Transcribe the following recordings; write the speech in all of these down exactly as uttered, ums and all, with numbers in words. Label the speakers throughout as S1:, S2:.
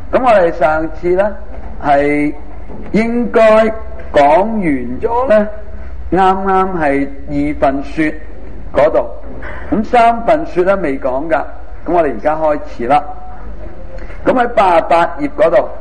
S1: 咁我哋上次咧係應該講完咗咧，啱啱係二分說嗰度，咁三分說咧未講噶，咁我哋而家開始啦。咁喺八十八頁嗰度，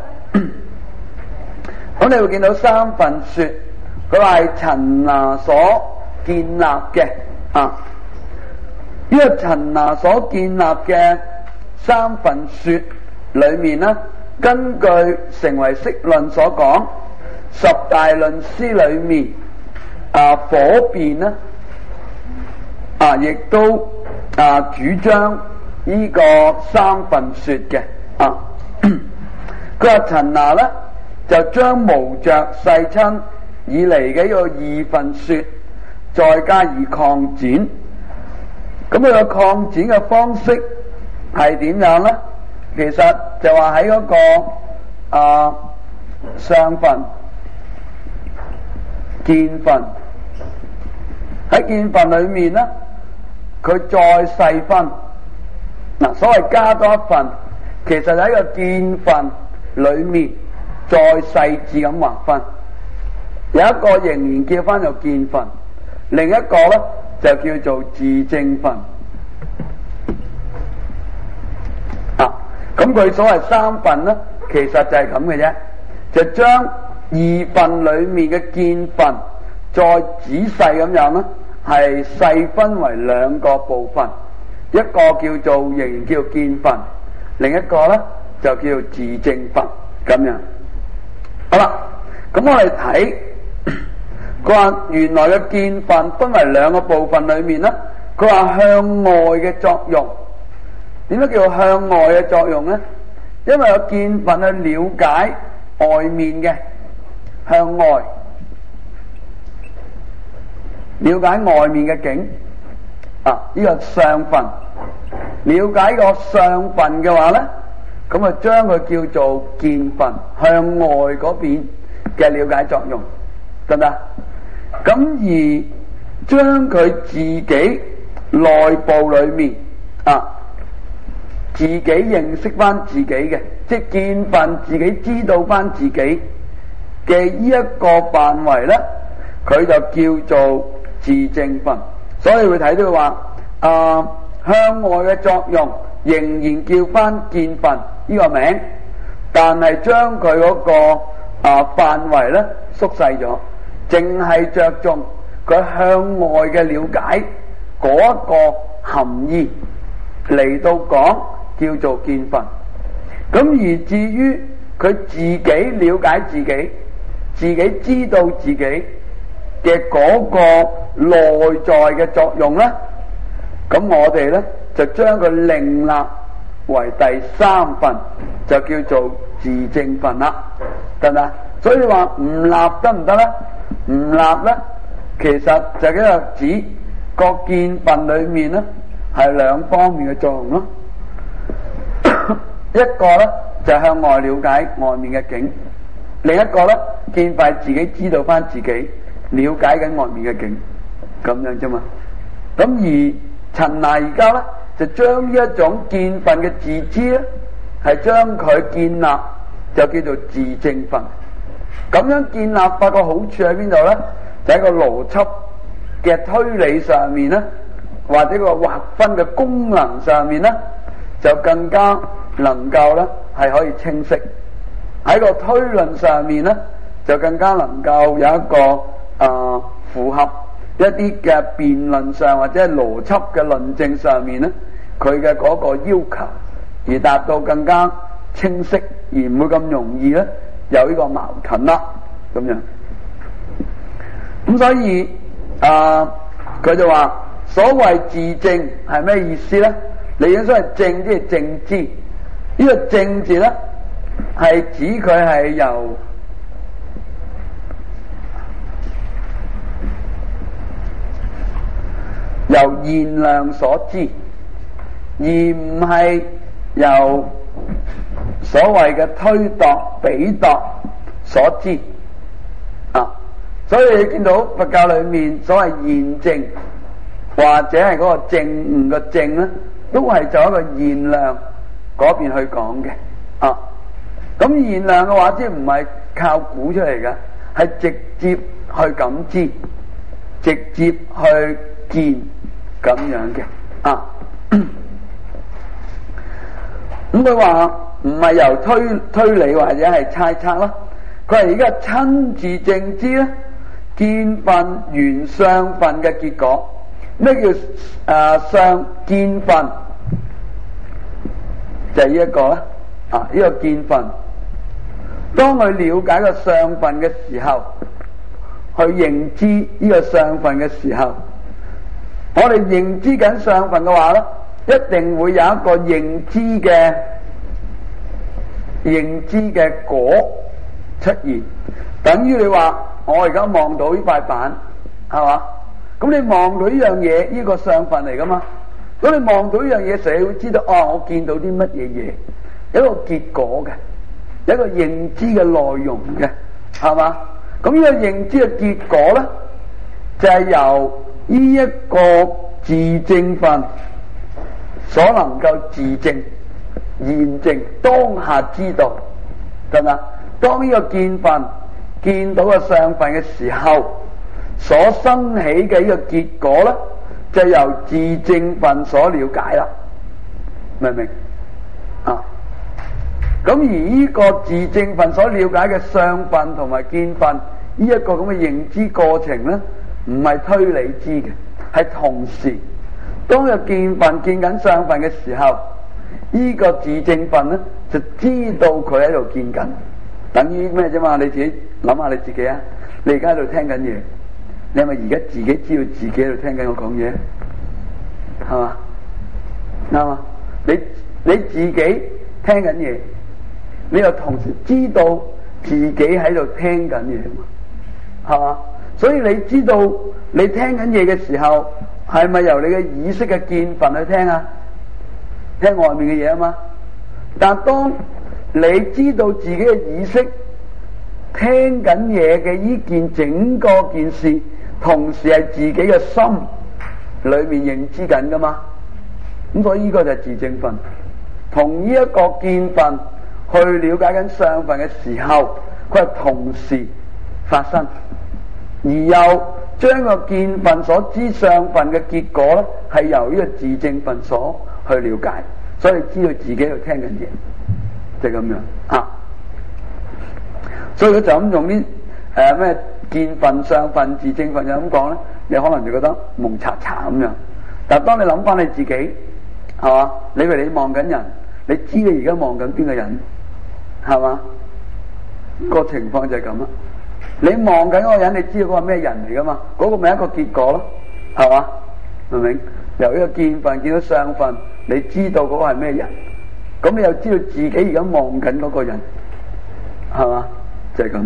S1: 咁你會見到三分說，佢話係陳拿所建立嘅啊。呢、這個陳拿所建立嘅三分說裏面咧，根據成為釋論所講，十大論師裏面啊，火辯咧啊，亦都啊主張呢個三分說嘅啊。佢話陳拿咧就將無着世親以嚟嘅呢個二分說再加以擴展。咁佢個擴展嘅方式係點樣咧？其實就話喺嗰個啊上分、見分，喺見分裏面咧，佢再細分。嗱，所謂加多一分，其實喺個見分裏面再細緻咁劃分。有一個仍然叫翻做見分，另一個咧就叫做自證分。啊，咁佢所謂三分咧，其實就係咁嘅啫，就將二分裏面嘅見分再仔細咁樣咧，係細分為兩個部分，一個叫做仍然叫見分，另一個咧就叫做自證分咁樣。好啦，咁我哋睇。佢話原來嘅見分分為兩個部分裏面咧，佢話向外嘅作用，點解叫向外嘅作用咧？因為個見分去了解外面嘅，向外了解外面嘅境啊，呢個上分了解個上分嘅話咧，咁啊將佢叫做見分，向外嗰邊嘅了解作用，得唔得？咁而將佢自己內部裏面啊，自己認識翻自己嘅，即係見分自己知道翻自己嘅呢一個範圍咧，佢就叫做自證分。所以會睇到話啊，向外嘅作用仍然叫翻見分呢個名，但係將佢嗰個啊範圍咧縮細咗。淨係着重佢向外嘅了解嗰一個含義嚟到講，叫做見分。咁而至於佢自己了解自己，自己知道自己嘅嗰個內在嘅作用咧，咁我哋咧就將佢另立為第三分，就叫做自證分啦，得唔得？所以話唔立得唔得咧？唔立咧，其實就係一個指個見分裏面咧係兩方面嘅作用咯。一個咧就係向外了解外面嘅境，另一個咧見分自己知道翻自己，了解緊外面嘅境，咁樣啫嘛。咁而陳拿而家咧就將呢一種見分嘅自知咧，係將佢建立就叫做自證分。咁樣建立法個好處喺邊度咧？就喺個邏輯嘅推理上面咧，或者個劃分嘅功能上面咧，就更加能夠咧係可以清晰。喺個推論上面咧，就更加能夠有一個啊、呃、符合一啲嘅辯論上或者係邏輯嘅論證上面咧，佢嘅嗰個要求，而達到更加清晰，而唔會咁容易咧有呢個矛盾啦，咁樣。咁所以啊，佢、呃、就話所謂自證係咩意思咧？理應所謂證即係證知，呢、這個證字咧係指佢係由由現量所知，而唔係由所謂嘅推度、比度所知啊。所以你見到佛教裏面所謂現證或者係嗰個證悟嘅證咧，都係就一個現量嗰邊去講嘅啊。 咁現量嘅話，即係唔係靠估出嚟嘅，係直接去感知，直接去見咁樣嘅啊。咁佢話唔係由推推理或者係猜測啦，佢係而家親自證知咧見分緣相分嘅結果。咩叫誒相見分？就係呢一個啦，啊呢個見分。當佢了解個相分嘅時候，去認知呢個相分嘅時候，我哋認知緊相分嘅話咧，一定會有一個認知嘅認知嘅果出現。等於你話我而家望到呢塊板，係嘛？咁你望到呢樣嘢，呢個相分嚟噶嘛？咁你望到呢樣嘢時，你會知道哦，我見到啲乜嘢嘢，有一個結果嘅，有一個認知嘅內容嘅，係嘛？咁呢個認知嘅結果咧，就係由呢一個自證分所能夠自證現證當下知道，得嘛？當呢個見分見到個相分嘅時候，所生起嘅呢個結果咧，就由自證分所了解啦，明唔明啊？咁而呢個自證分所了解嘅相分同埋見分呢一個咁嘅認知過程咧，唔係推理知嘅，係同時當個見分見緊相分嘅時候，呢個自證分咧就知道佢喺度見緊，等於咩啫嘛？你自己諗下你自己啊，你而家喺度聽緊嘢。你係咪而家自己知道自己喺度聽緊我講嘢？係嘛？啱嘛？你你自己聽緊嘢，你又同時知道自己喺度聽緊嘢嘛？係嘛？所以你知道你聽緊嘢嘅時候，係咪由你嘅意識嘅見分去聽啊？聽外面嘅嘢啊嘛？但當你知道自己嘅意識聽緊嘢嘅呢件整個件事，同時係自己嘅心裏面認知緊噶嘛，咁所以呢個就係自證分，同呢一個見分去了解緊相分嘅時候，佢係同時發生，而又將個見分所知相分嘅結果咧，係由呢個自證分所去了解，所以知道自己喺度聽緊嘢，就係咁樣啊。所以佢就咁用啲誒咩見分、相分、自證分就咁講咧，你可能就覺得蒙查查咁樣。但係當你諗翻你自己，係嘛？你以為你望緊人，你知你而家望緊邊個人，係嘛？個情況就係咁啦。你望緊嗰個人，你知道嗰個咩人嚟噶嘛？嗰個咪一個結果咯，係嘛？明唔明？由呢個見分見到相分，你知道嗰個係咩人，咁你又知道自己而家望緊嗰個人，係嘛？就係咁。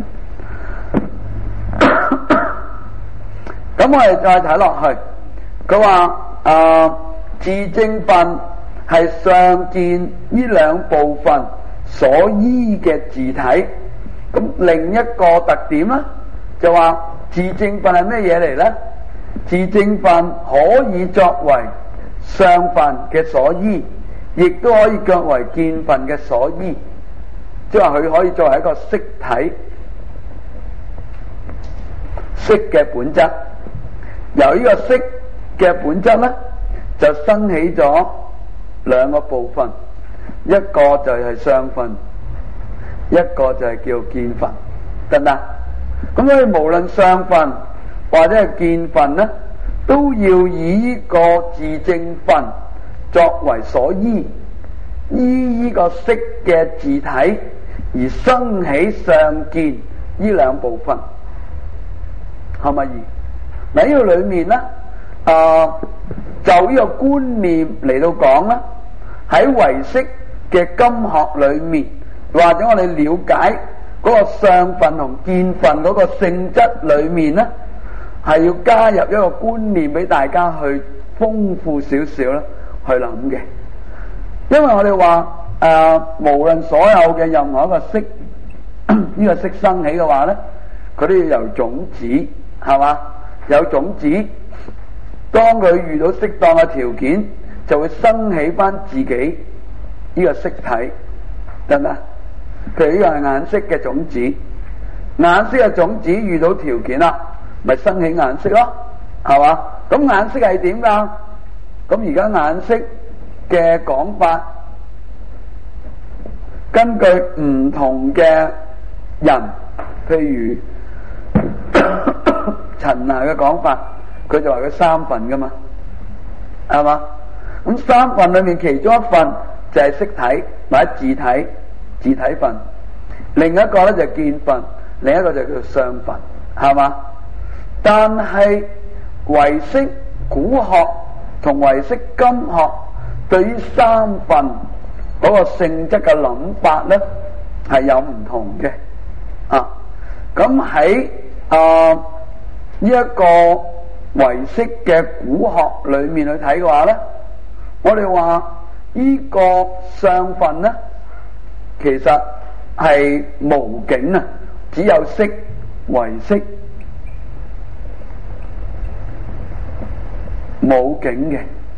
S1: 咁我哋再睇落去，佢話誒自證分係相見呢兩部分所依嘅自體。咁另一個特點咧，就話自證分係咩嘢嚟咧？自證分可以作為相分嘅所依，亦都可以作為見分嘅所依，即係話佢可以作為一個色體。色嘅本質，由呢個色嘅本質咧，就生起咗兩個部分，一個就係相分，一個就係叫見分，得唔得？咁所以無論相分或者係見分咧，都要以呢個自證分作為所依，依呢個色嘅自體而生起相見呢兩部分。係咪？嗱，呢個裏面咧，啊、呃，就呢個觀念嚟到講啦，喺唯識嘅金學裏面，或者我哋了解嗰個相分同見分嗰個性質裏面咧，係要加入一個觀念俾大家去豐富少少啦，去諗嘅。因為我哋話誒，無論所有嘅任何一個色，呢個色生起嘅話咧，佢都要由種子。係嘛？有種子，當佢遇到適當嘅條件，就會生起翻自己呢個色體，得唔得？ 譬如呢個係眼識嘅種子，眼識嘅種子遇到條件啦，咪生起眼識咯，係嘛？咁眼識係點㗎？咁而家眼識嘅講法，根據唔同嘅人，譬如陳娜嘅講法，佢就話佢三份㗎嘛，係嘛？咁三份裏面其中一份就係色體或者自體，自體份；另一個咧就係見份，另一個就叫相份，係嘛？但係唯識古學同唯識今學對於三份嗰個性質嘅諗法咧係有唔同嘅啊。咁喺啊呢一個唯識嘅古學裏面去睇嘅話咧，我哋話呢個相分咧，其實係無境啊，只有識唯識，冇境嘅，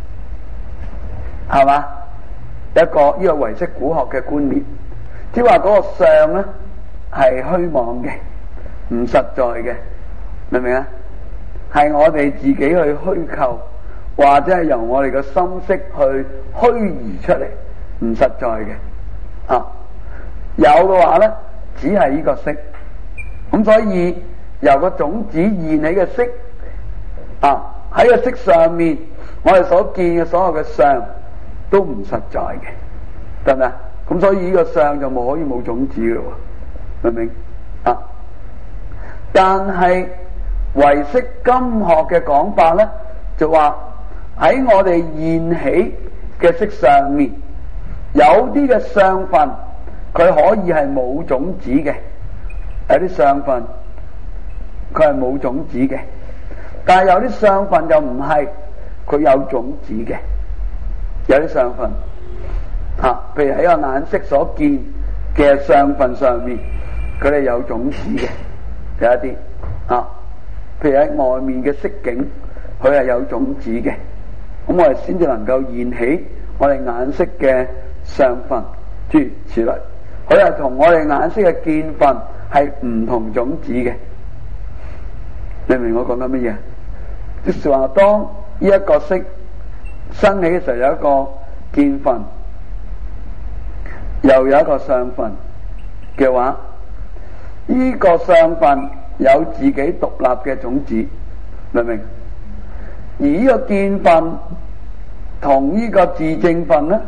S1: 係嘛？一個呢、這個唯識古學嘅觀念，即係話嗰個相咧係虛妄嘅，唔實在嘅，明唔明啊？係我哋自己去虛構，或者係由我哋嘅心識去虛擬出嚟，唔實在嘅。啊，有嘅話咧，只係呢個識。咁所以由個種子現起嘅識，啊喺個識上面，我哋所見嘅所有嘅相都唔實在嘅，得唔得？咁所以呢個相就冇可以冇種子嘅喎，明唔明？啊，但係唯識今學嘅講法咧，就話喺我哋現起嘅識上面，有啲嘅相分佢可以係冇種子嘅，有啲相分佢係冇種子嘅，但係有啲相分就唔係，佢有種子嘅，有啲相分吓，譬如喺個眼識所見嘅相分上面，佢哋有種子嘅，有一啲啊。譬如喺外面嘅色境，佢係有種子嘅，咁我哋先至能夠現起我哋眼識嘅相分，諸如此類。佢係同我哋眼識嘅見分係唔同種子嘅。你明我講緊乜嘢？即是話，當呢一個識生起嘅時候，有一個見分，又有一個相分嘅話，呢、這個相分有自己獨立嘅種子，明唔明？而呢個見分同呢個自證分咧，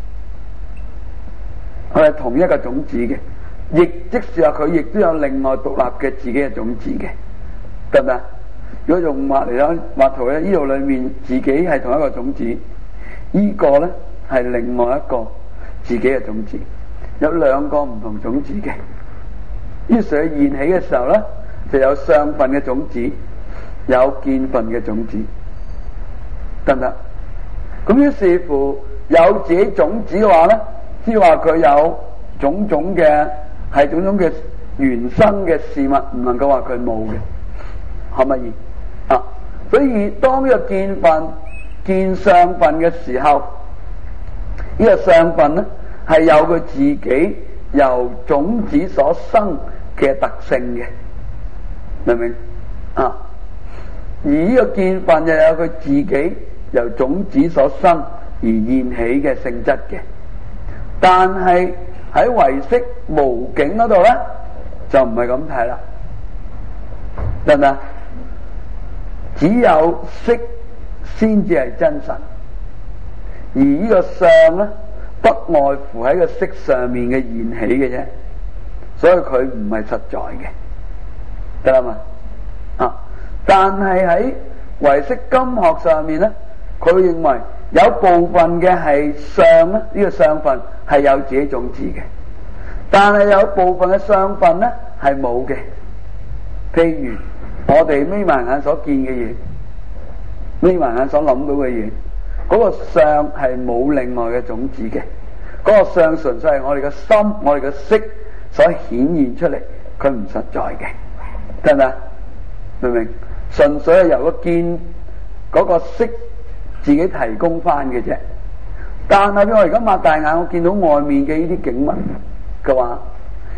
S1: 佢係同一個種子嘅，亦即是話佢亦都有另外獨立嘅自己嘅種子嘅，得唔得？如果用畫嚟講畫圖咧，呢度裏面自己係同一個種子，呢、這個咧係另外一個自己嘅種子，有兩個唔同種子嘅。於是佢現起嘅時候咧，就有相分嘅種子，有見分嘅種子，得唔得？咁於是乎有自己種子嘅話咧，即係話佢有種種嘅係種種嘅原生嘅事物，唔能夠話佢冇嘅，可唔可以啊？所以當呢個見分見相分嘅時候，呢、這個相分咧係有佢自己由種子所生嘅特性嘅，明唔明啊？而呢個見分又有佢自己由種子所生而現起嘅性質嘅，但係喺唯識無境嗰度咧就唔係咁睇啦，得唔得？只有識先至係真實，而呢個相咧不外乎喺個識上面嘅現起嘅啫，所以佢唔係實在嘅，得啦嘛？啊！但係喺唯識今學上面咧，佢認為有部分嘅係相咧，呢、這個相分係有自己種子嘅，但係有部分嘅相分咧係冇嘅。譬如我哋眯埋眼所見嘅嘢，眯埋眼所諗到嘅嘢，嗰、那個相係冇另外嘅種子嘅，嗰、那個相純粹係我哋嘅心、我哋嘅識所顯現出嚟，佢唔實在嘅，得唔得？明唔明？純粹係由個見嗰個識自己提供翻嘅啫。但係我而家擘大眼，我見到外面嘅呢啲景物嘅話，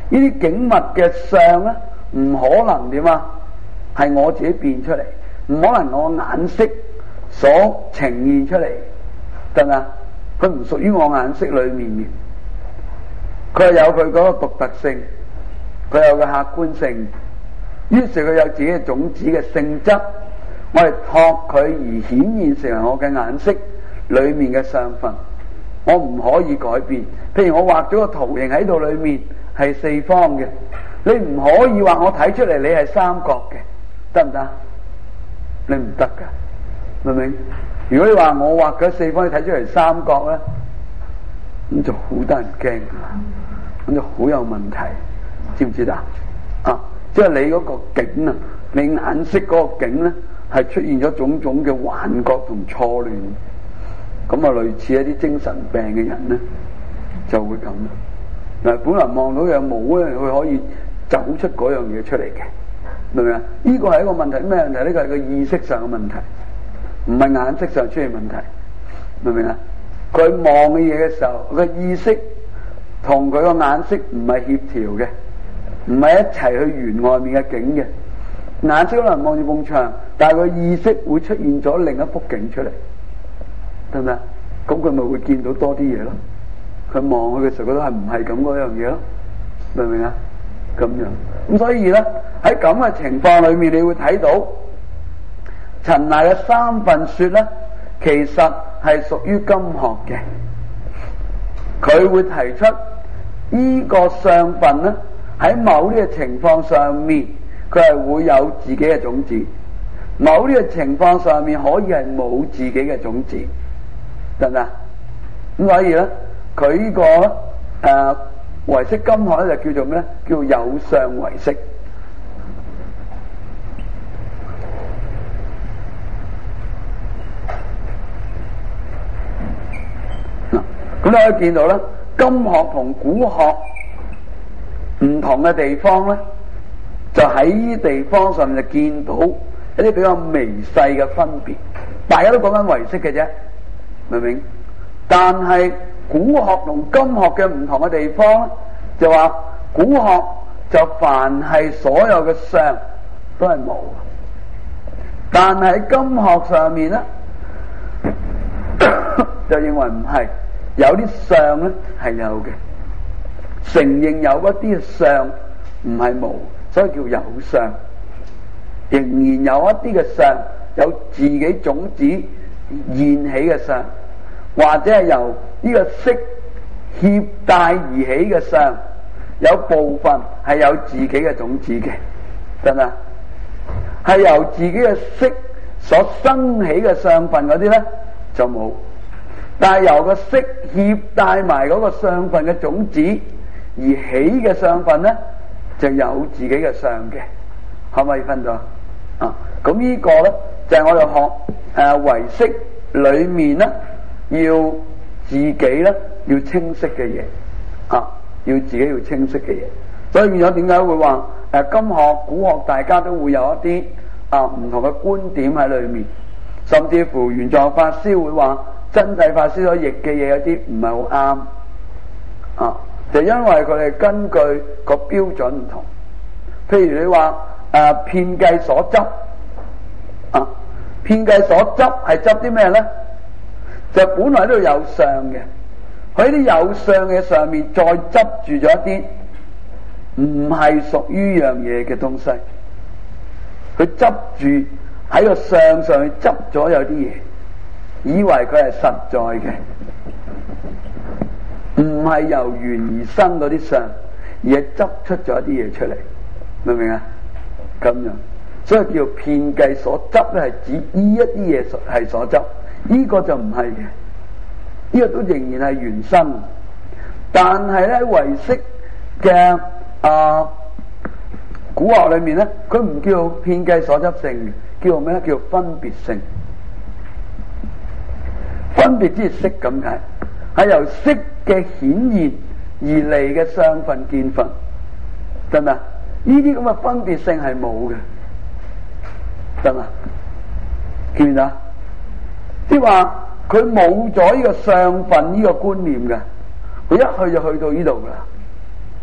S1: 呢啲景物嘅相咧，唔可能點啊？係我自己變出嚟，唔可能我眼色所呈現出嚟，得嘛？佢唔屬於我眼色裏面嘅，佢係有佢嗰個獨特性，佢有個客觀性。於是佢有自己嘅種子嘅性質，我係託佢而顯現成為我嘅眼色裏面嘅相分，我唔可以改變。譬如我畫咗個圖形喺度，裏面係四方嘅，你唔可以話我睇出嚟你係三角嘅，得唔得？你唔得噶，明唔明？如果你話我畫咗四方，你睇出嚟三角咧，咁就好得人驚，咁就好有問題，知唔知道？啊，即係你嗰個景啊，你眼色嗰個景咧，係出現咗種種嘅幻覺同錯亂，咁啊類似一啲精神病嘅人咧，就會咁。嗱，本來望到樣冇咧，佢可以走出嗰樣嘢出嚟嘅，明唔明啊？呢個係一個問題，咩問題？呢個係個意識上嘅問題，唔係眼色上出現問題，明唔明啊？佢望嘅嘢嘅時候，個意識同佢個眼色唔係協調嘅，唔係一齊去圓外面嘅景嘅。眼色可能望住埲牆，但係個意識會出現咗另一幅景出嚟，得唔得？咁佢咪會見到多啲嘢咯？佢望佢嘅時候覺得係唔係咁嗰樣嘢咯？明唔明啊？咁樣咁所以咧，喺咁嘅情況裏面，你會睇到陳鼐嘅三分說咧，其實係屬於金學嘅。佢會提出呢個相分咧，喺某啲嘅情況上面，佢係會有自己嘅種子；某啲嘅情況上面，可以係冇自己嘅種子，得唔得？咁所以咧，佢呢個誒唯識金學咧就叫做咩咧？叫做有相唯識。嗱，咁你可以見到咧，金學同古學唔同嘅地方咧，就喺呢啲地方上面就見到一啲比較微細嘅分別。大家都講緊唯識嘅啫，明唔明？但係古學同金學嘅唔同嘅地方咧，就話古學就凡係所有嘅相都係冇，但係喺金學上面咧就認為唔係，有啲相咧係有嘅，承認有一啲相唔係冇，所以叫有相。仍然有一啲嘅相有自己種子現起嘅相，或者係由呢個色協帶而起嘅相，有部分係有自己嘅種子嘅，得唔得？係由自己嘅色所生起嘅相分嗰啲咧就冇，但係由個色協帶埋嗰個相分嘅種子而起嘅相分咧就有自己嘅相嘅，可唔可以分到啊？咁呢個咧就係、是、我哋學誒唯識裏面咧要自己咧要清晰嘅嘢啊，要自己要清晰嘅嘢。所以變咗點解會話誒金學古學大家都會有一啲啊唔同嘅觀點喺裏面，甚至乎玄奘法師會話真諦法師所譯嘅嘢有啲唔係好啱啊，就因為佢哋根據個標準唔同。譬如你話誒遍計所執啊，遍計所執係執啲咩咧？就本來呢度有相嘅，喺啲有相嘅上面再執住咗一啲唔係屬於樣嘢嘅東西，佢執住喺個相上面執咗有啲嘢，以為佢係實在嘅，唔係由緣而生嗰啲相，而係執出咗一啲嘢出嚟，明唔明啊？咁樣，所以叫遍計所執咧，係指呢一啲嘢係所執。呢個就唔係嘅，呢個都仍然係原生，但係咧唯識嘅啊古學裏面咧，佢唔叫遍計所執性嘅，叫咩咧？叫分別性。分別之色咁解，係由色嘅顯現而嚟嘅相分見分，得嘛？呢啲咁嘅分別性係冇嘅，得嘛？見唔見啊？即係話佢冇咗呢個相分呢個觀念嘅，佢一去就去到呢度噶啦，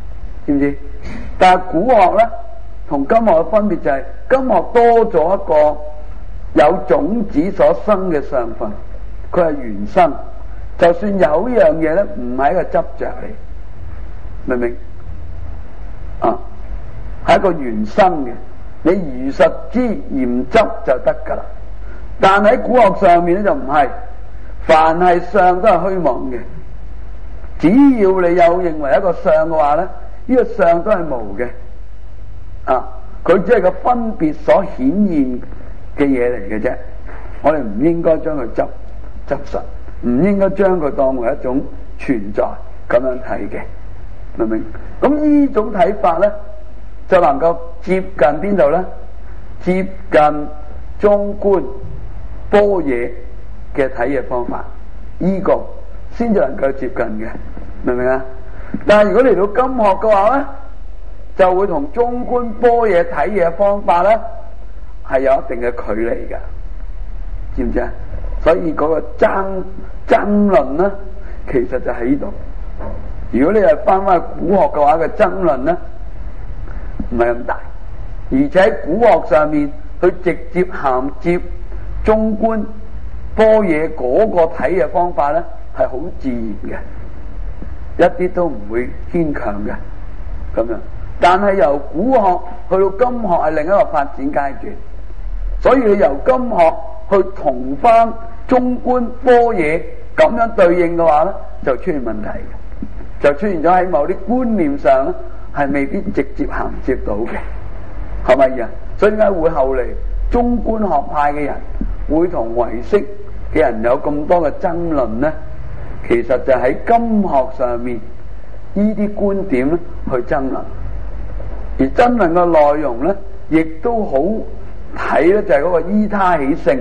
S1: 知唔知？但係古學咧同今學嘅分別就係、是、今學多咗一個有種子所生嘅上分，佢係原生。就算有一樣嘢咧，唔係一個執着嚟，明唔明？啊，係一個原生嘅，你如實知而唔執就得噶啦。但喺古學上面咧就唔係，凡係相都係虛妄嘅。只要你有認為一個相嘅話咧，呢、呢個相都係無嘅。啊，佢只係個分別所顯現嘅嘢嚟嘅啫。我哋唔應該將佢執執實，唔應該將佢當為一種存在咁樣睇嘅，明唔明？咁呢種睇法咧，就能夠接近邊度咧？接近中觀般若嘅睇嘢方法，呢、這個先至能夠接近嘅，明唔明啊？但係如果嚟到今學嘅話咧，就會同中觀般若睇嘢方法咧係有一定嘅距離嘅，知唔知啊？所以嗰個爭爭論咧，其實就喺呢度。如果你係翻翻去古學嘅話，嘅爭論咧唔係咁大，而且喺古學上面去直接銜接中觀般若嗰個睇嘅方法咧，係好自然嘅，一啲都唔會牽強嘅咁樣。但係由古學去到今學係另一個發展階段，所以你由今學去同翻中觀般若咁樣對應嘅話咧，就出現問題嘅，就出現咗喺某啲觀念上咧係未必直接銜接到嘅，係咪啊？所以點解會後嚟中觀學派嘅人會同唯識嘅人有咁多嘅爭論咧？其實就喺今學上面呢啲觀點咧去爭論，而爭論嘅內容咧亦都好睇咧，就係嗰個依他起性，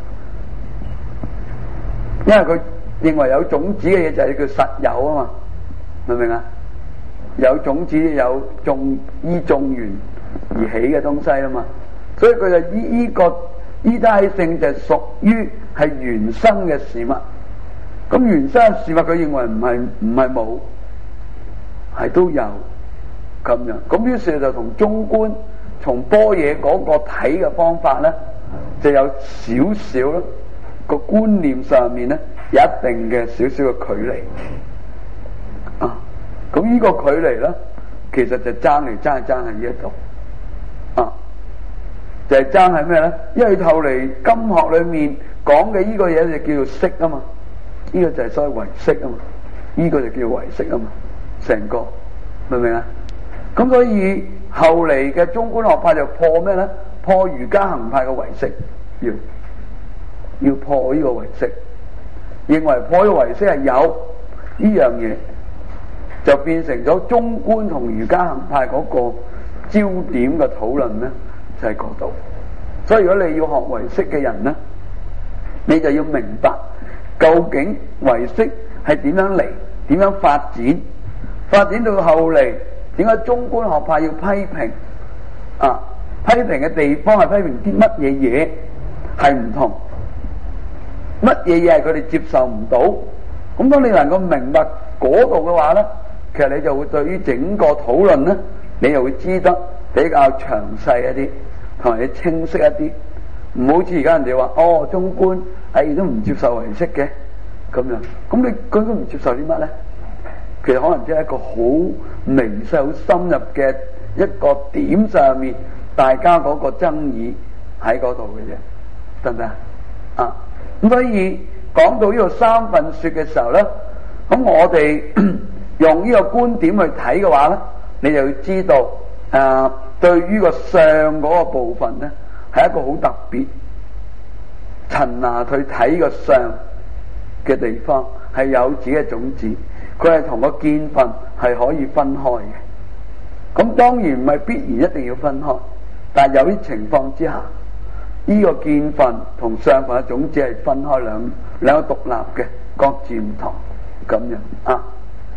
S1: 因為佢認為有種子嘅嘢就係叫實有啊嘛，明唔明啊？有種子有種依種緣而起嘅東西啊嘛，所以佢就依依個依他起性就屬於係原生嘅事物。咁原生嘅事物佢認為唔係唔係冇，係都有咁樣。咁於是就同中觀從般若嗰個睇嘅方法咧，就有少少咧個觀念上面咧有一定嘅少少嘅距離啊。咁呢個距離咧，其實就爭嚟爭去爭喺呢一度啊，就係爭喺咩咧？因為後嚟今學裏面講嘅呢個嘢就叫做識啊嘛。呢個就係所謂唯識啊嘛，呢、這個就叫唯識啊嘛，成個明唔明啊？咁所以後嚟嘅中觀學派就破咩咧？破瑜伽行派嘅唯識，要要破呢個唯識，認為破呢個唯識係有呢樣嘢，就變成咗中觀同瑜伽行派嗰個焦點嘅討論咧，就係嗰度。所以如果你要學唯識嘅人咧，你就要明白。究竟唯識係點樣嚟？點樣發展？發展到後嚟，點解中觀學派要批評？啊，批評嘅地方係批評啲乜嘢嘢係唔同？乜嘢嘢係佢哋接受唔到？咁當你能夠明白嗰度嘅話咧，其實你就會對於整個討論咧，你又會知得比較詳細一啲，同埋你清晰一啲。唔好似而家人哋話哦，中觀係都唔接受唯識嘅咁樣，咁你佢都唔接受啲乜咧？其實可能只係一個好微細、好深入嘅一個點上面，大家嗰個爭議喺嗰度嘅啫，得唔得啊？咁所以講到呢個三分說嘅時候咧，咁我哋用呢個觀點去睇嘅話咧，你就要知道誒、呃，對於個相嗰個部分咧。係一個好特別，陳拿去睇個相嘅地方，係有自己嘅種子，佢係同個見分係可以分開嘅。咁當然唔係必然一定要分開，但係有啲情況之下，呢、這個見分同相分嘅種子係分開兩兩個獨立嘅，各自唔同咁樣啊。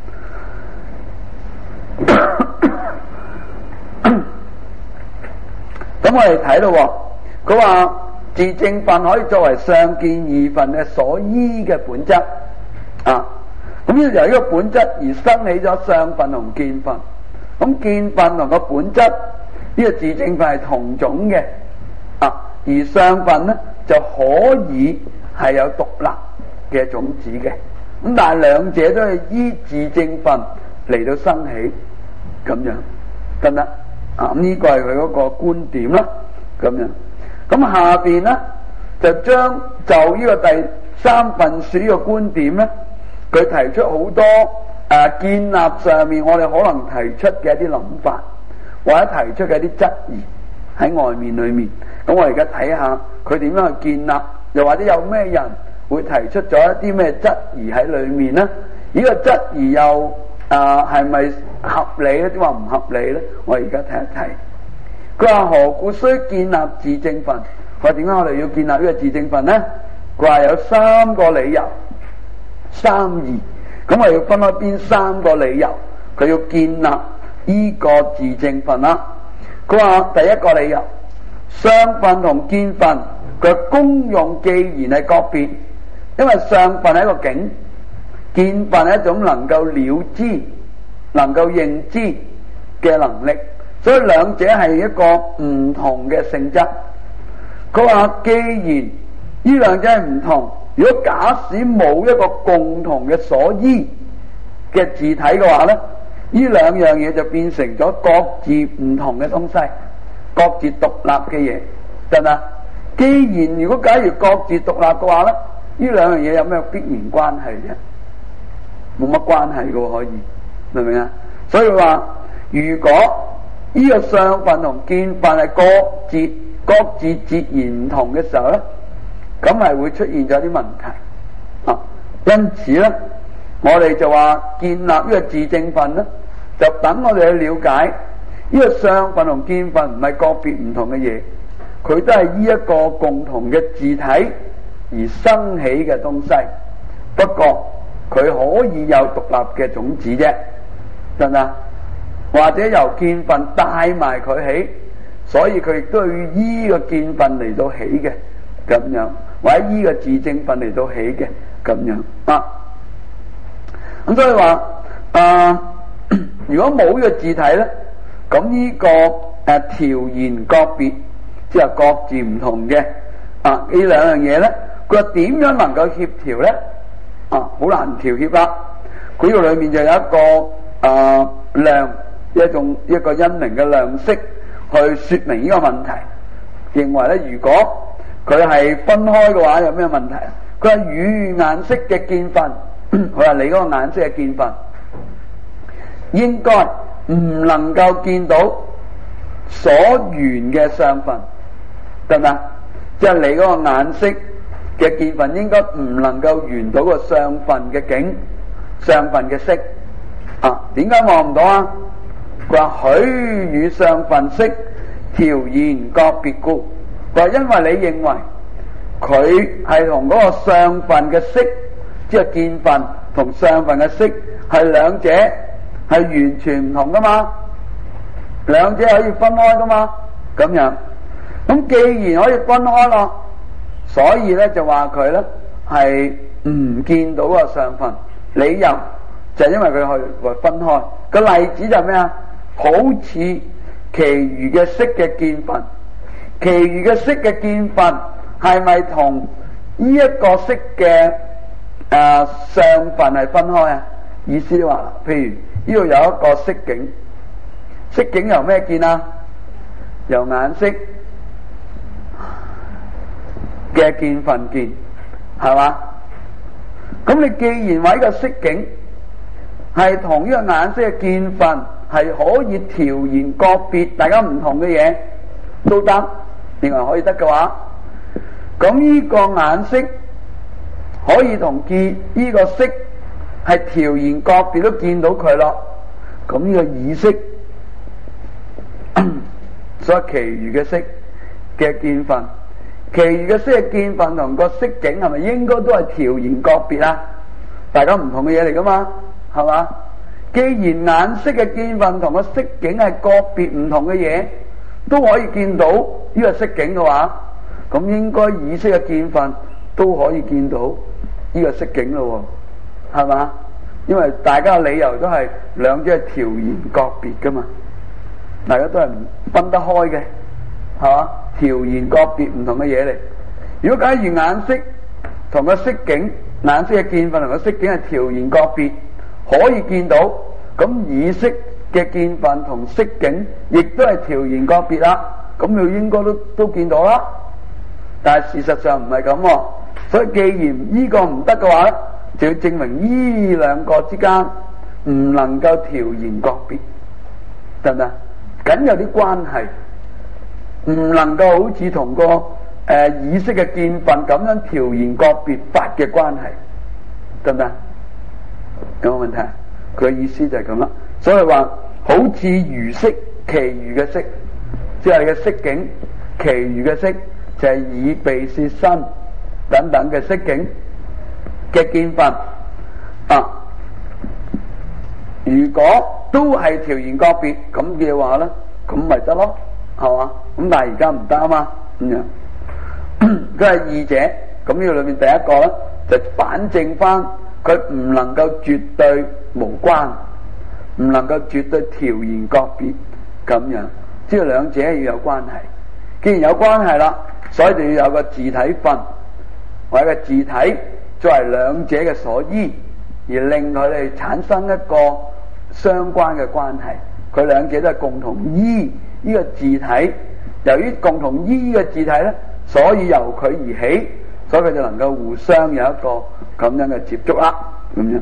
S1: 咁我哋睇到。佢話自正分可以作為相見二分嘅所依嘅本質啊，咁由呢個本質而生起咗相分同見分。 咁見分同個本質呢、呢個自證分係同種嘅啊，而相分咧就可以係有獨立嘅種子嘅。咁但係兩者都係依自證分嚟到生起，咁樣得唔得啊？呢、呢個係佢嗰個觀點啦，咁樣。咁下邊咧就將就呢個第三分說呢個觀點咧，佢提出好多誒、呃、建立上面我哋可能提出嘅一啲諗法，或者提出嘅一啲質疑喺外面裏面。咁我而家睇下佢點樣去建立，又或者有咩人會提出咗一啲咩質疑喺裏面呢？呢、這個質疑又誒係咪合理咧？點話唔合理咧？我而家睇一睇。佢話何故需建立自證分？佢話點解我哋要建立呢個自證分呢？佢話有三個理由，三義。咁我要分開邊三個理由，佢要建立呢個自證分啦。佢話第一個理由，相分同見分佢功用既然係各別，因為相分係一個境，見分係一種能夠了知、能夠認知嘅能力，所以兩者係一個唔同嘅性質。佢話既然呢兩者係唔同，如果假使冇一個共同嘅所依嘅自體嘅話咧，呢兩樣嘢就變成咗各自唔同嘅東西，各自獨立嘅嘢，得唔得？既然如果假如各自獨立嘅話咧，呢兩樣嘢有咩必然關係啫？冇乜關係嘅，可以明唔明啊？所以話如果呢個相分同見分係各自各自截然唔同嘅時候咧，咁係會出現咗啲問題啊。因此咧，我哋就話建立呢個自證分咧，就等我哋去了解呢個相分同見分唔係個別唔同嘅嘢，佢都係依一個共同嘅自體而生起嘅東西。不過佢可以有獨立嘅種子啫，得唔得？或者由見分帶埋佢起，所以佢亦都要依個見分嚟到起嘅，咁樣，或者依個自證分嚟到起嘅，咁樣啊。咁所以話啊，如果冇呢個自體咧，咁呢、這個誒調言各別，即係各自唔同嘅啊呢兩樣嘢咧，佢話點樣能夠協調咧？啊，好難調協啦。佢呢個裏面就有一個啊量。一種一個因明嘅量式去說明呢個問題，認為咧如果佢係分開嘅話有咩問題？佢係與顏色嘅見分，佢話你嗰個顏色嘅見分應該唔能夠見到所緣嘅相分，得唔得？即係你嗰個顏色嘅見分應該唔能夠緣到個相分嘅境、相分嘅色啊？點解望唔到啊？佢話許與相分色調言各別故，佢話因為你認為佢係同嗰個相分嘅色，即係見分同相分嘅色係兩者係完全唔同噶嘛，兩者可以分開噶嘛，咁樣。咁既然可以分開咯，所以咧就話佢咧係唔見到個相分，理由就係因為佢去分開。個例子就係咩啊？好似其餘嘅色嘅見分，其餘嘅色嘅見分係咪同呢一個色嘅誒相分係分開啊？意思話，譬如呢度有一個色境，色境由咩見啊？由顏色嘅見分見，係嘛？咁你既然話呢個色境係同呢個顏色嘅見分係可以調言各別，大家唔同嘅嘢都得，認為可以得嘅話，咁呢個顏色可以同見呢個色係調言各別都見到佢咯。咁呢個意識，所以其餘嘅色嘅見分，其餘嘅色嘅見分同個色境係咪應該都係調言各別啊？大家唔同嘅嘢嚟噶嘛，係嘛？既然顏色嘅見分同個色境係個別唔同嘅嘢，都可以見到呢個色境嘅話，咁應該意識嘅見分都可以見到呢個色境咯，係嘛？ 因為大家嘅理由都係兩者係調然各別噶嘛，大家都係唔分得開嘅，係嘛？調然各別唔同嘅嘢嚟。如果假如眼識同個色境，眼識嘅見分同個色境係調然各別，可以見到，咁耳識嘅見分同色境亦都係調然各別啦，咁就應該都都見到啦。但係事實上唔係咁，所以既然呢個唔得嘅話咧，就要證明呢兩個之間唔能夠調然各別，得唔得？梗有啲關係，唔能夠好似同個誒耳識嘅見分咁樣調然各別法嘅關係，得唔得？有冇問題？佢嘅意思就係咁啦。所以話好似餘色，其餘嘅色，即係你嘅色境，其餘嘅色就係耳鼻舌身等等嘅色境嘅見分啊。如果都係調然各別咁嘅話咧，咁咪得咯，係嘛？咁但係而家唔得啊嘛，咁樣佢係二者。咁呢個裏面第一個咧就反證翻佢唔能夠絕對無關，唔能夠絕對調然各別咁樣，即係兩者要有關係。既然有關係啦，所以就要有個自體分或者個自體作為兩者嘅所依，而令佢哋產生一個相關嘅關係。佢兩者都係共同依呢個字體，由於共同依呢個字體咧，所以由佢而起，所以佢就能夠互相有一個咁樣嘅接觸啦。咁樣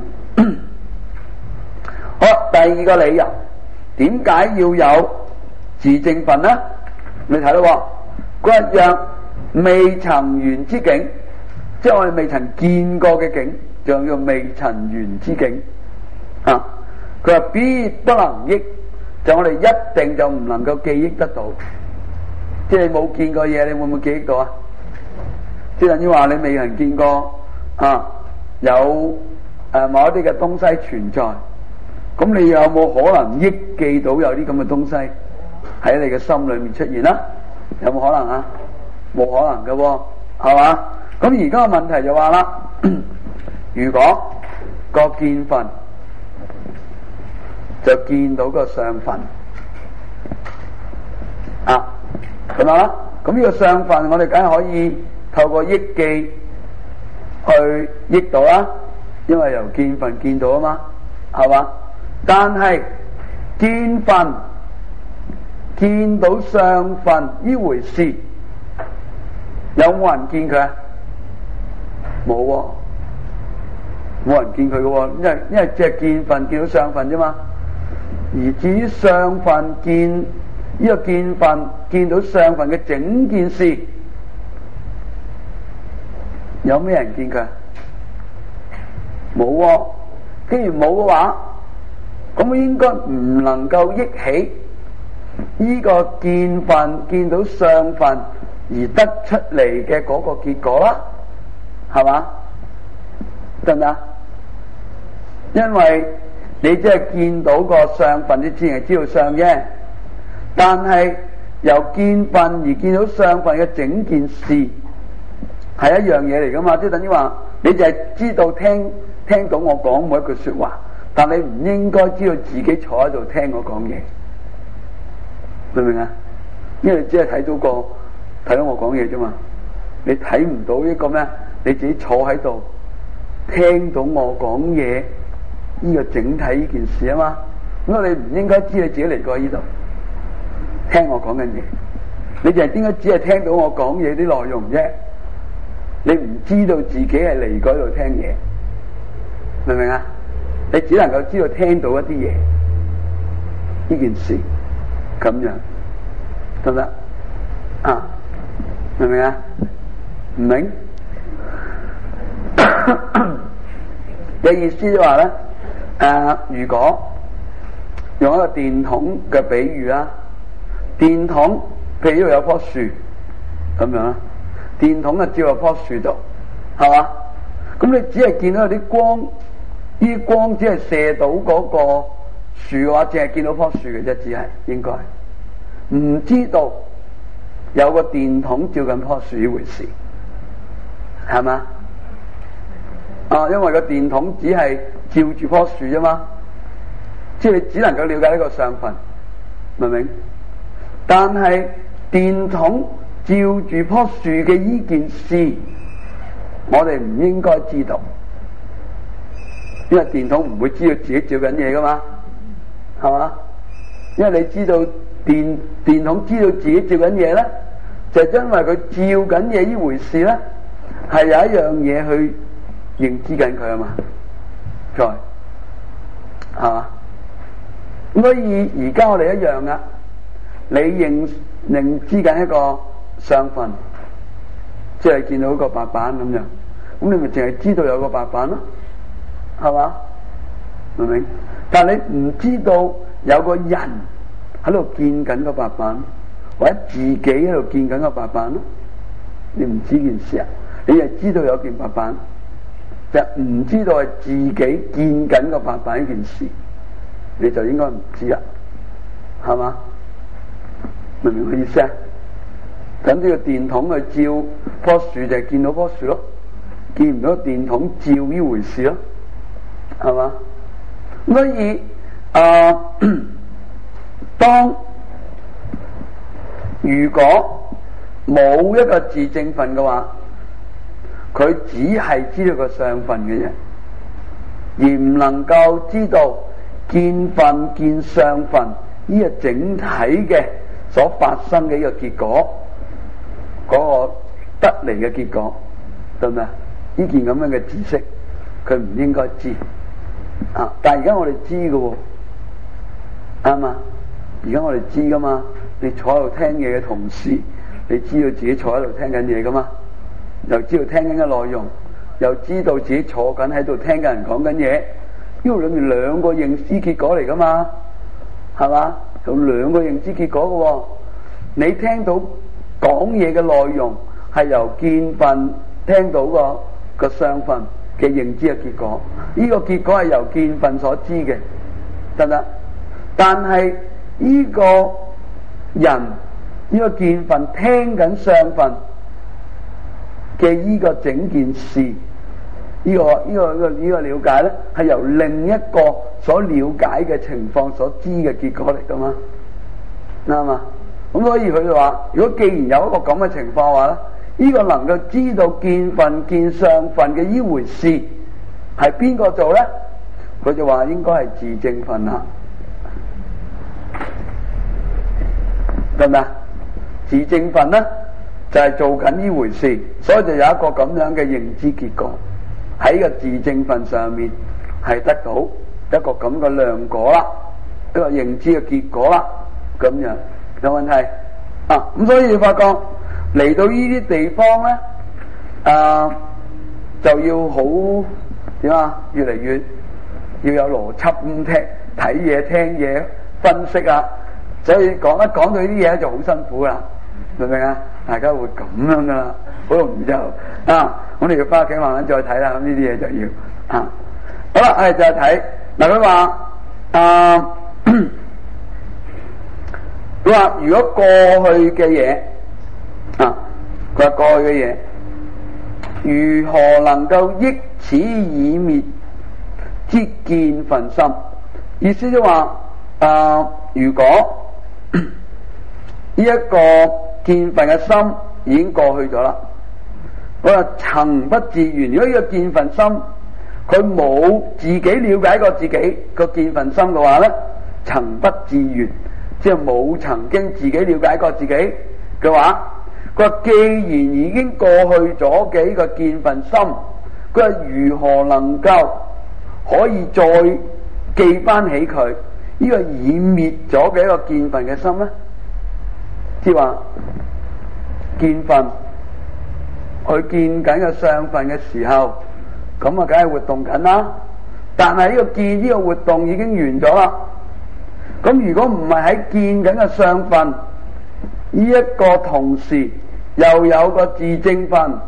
S1: 好，第二個理由，點解要有自證分呢？你睇到嗰一樣未曾緣之境，即係我哋未曾見過嘅境，就叫未曾緣之境啊。佢話必不能憶，就我哋一定就唔能夠記憶得到。即係你冇見過嘢，你會唔會記憶到啊？即係等於話你未曾見過啊，有誒某一啲嘅東西存在，咁你有冇可能憶記到有啲咁嘅東西喺你嘅心裏面出現啦？有冇可能啊？冇可能嘅喎，係嘛？咁而家個問題就話啦，如果個見分就見到個相分啊，係咪啦？咁呢個相分我哋梗係可以透過憶記去憶到啦，因為由見分見到啊嘛，係嘛？但係見分見到相分呢回事，有冇人見佢啊？冇喎，冇人見佢嘅喎，因為因為只係見分見到相分啫嘛。而至於相分見呢個見分見到相分嘅整件事，有咩人見佢？冇喎。既然冇嘅話，咁應該唔能夠憶起呢個見分見到相分而得出嚟嘅嗰個結果啦，係嘛？得唔得？因為你只係見到個相分，你自然係知道相啫。但係由見分而見到相分嘅整件事係一樣嘢嚟噶嘛？即係等於話，你就係知道聽聽到我講每一句說話，但你唔應該知道自己坐喺度聽我講嘢，明唔明啊？因為你只係睇到個睇到我講嘢啫嘛，你睇唔到呢個咩？你自己坐喺度聽到我講嘢呢個整體呢件事啊嘛，咁你唔應該知你自己嚟過呢度聽我講緊嘢，你就係應該只係聽到我講嘢啲內容啫，你唔知道自己係嚟嗰度聽嘢，明唔明啊？你只能夠知道聽到一啲嘢呢件事咁樣，得唔得啊？明唔明啊？唔明嘅意思就話咧，誒，如果用一個電筒嘅比喻啦，電筒譬如有棵樹咁樣啦，電筒啊照入棵樹度，係嘛？咁你只係見到有啲光，呢啲光只係射到嗰個樹嘅話，淨係見到棵樹嘅啫，只係應該唔知道有個電筒照緊棵樹呢回事，係嘛？啊，因為個電筒只係照照住棵樹啫嘛，即係你只能夠了解呢個相分，明唔明？但係電筒照住棵樹嘅呢件事，我哋唔應該知道，因為電筒唔會知道自己照緊嘢噶嘛，係嘛？因為你知道電電筒知道自己照緊嘢咧，就係因為佢照緊嘢呢回事咧，係有一樣嘢去認知緊佢啊嘛，再係嘛？咁所以而家我哋一樣噶，你認認知緊一個相分，即係見到一個白板咁樣，咁你咪淨係知道有個白板咯，係嘛？明唔明？但係你唔知道有個人喺度見緊個白板，或者自己喺度見緊個白板咯，你唔知件事啊？你係知道有件白板，就唔知道係自己見緊個白板呢件事，你就應該唔知啦，係嘛？明唔明我意思啊？咁呢個電筒去照棵樹就係見到棵樹咯，見唔到電筒照呢回事咯，係嘛？所以啊、呃，當如果冇一個自證分嘅話，佢只係知道個相分嘅啫，而唔能夠知道見分見相分呢個整體嘅所發生嘅呢個結果，嗰、那個得嚟嘅結果，對唔對？呢件咁樣嘅知識，佢唔應該知啊！但係而家我哋知嘅喎，啱嘛？而家我哋知噶嘛？你坐喺度聽嘢嘅同時，你知道自己坐喺度聽緊嘢噶嘛？又知道聽緊嘅內容，又知道自己坐緊喺度聽緊人講緊嘢，因為裏面兩個認知結果嚟噶嘛，係嘛？有兩個認知結果嘅喎。你聽到講嘢嘅內容係由見分聽到個個相分嘅認知嘅結果，呢、這個結果係由見分所知嘅，得唔得？但係呢個人呢、這個見分聽緊相分嘅呢個整件事，呢、這個呢、這個呢、這個呢、這個了解咧，係由另一個所了解嘅情況所知嘅結果嚟噶嘛，啱嘛？咁所以佢就話，如果既然有一個咁嘅情況話咧，呢、這個能夠知道見分見相分嘅呢回事係邊個做咧？佢就話應該係自證分啦，得唔得？自證分咧就係、是、做緊呢回事，所以就有一個咁樣嘅認知結果喺個自證分上面係得到一個咁嘅量果啦，一個認知嘅結果啦，咁樣。有問題啊！咁所以你發覺嚟到呢啲地方咧，啊就要好點啊？越嚟越要有邏輯咁聽睇嘢、聽嘢、分析啊！所以講一講到呢啲嘢就好辛苦啦，明唔明啊？大家會咁樣噶啦，好容易就啊！我哋要翻屋企慢慢再睇啦。咁呢啲嘢就要啊。好啦，我哋再睇嗱，佢話啊。佢話如果過去嘅嘢啊，佢話過去嘅嘢如何能夠益此以滅之見分心？意思即係話啊，如果呢一個見分嘅心已經過去咗啦，佢話曾不自圓。如果呢個見分心佢冇自己了解過自己個見分心嘅話咧，曾不自圓。即係冇曾經自己了解過自己嘅話，佢話既然已經過去咗嘅呢個見分心，佢話如何能夠可以再記翻起佢呢個已滅咗嘅一個見分嘅心咧？即係話見分去見緊個相分嘅時候，咁啊梗係活動緊啦。但係呢個見呢個活動已經完咗啦。咁如果唔係喺見緊嘅相分，呢一個同時又有個自證分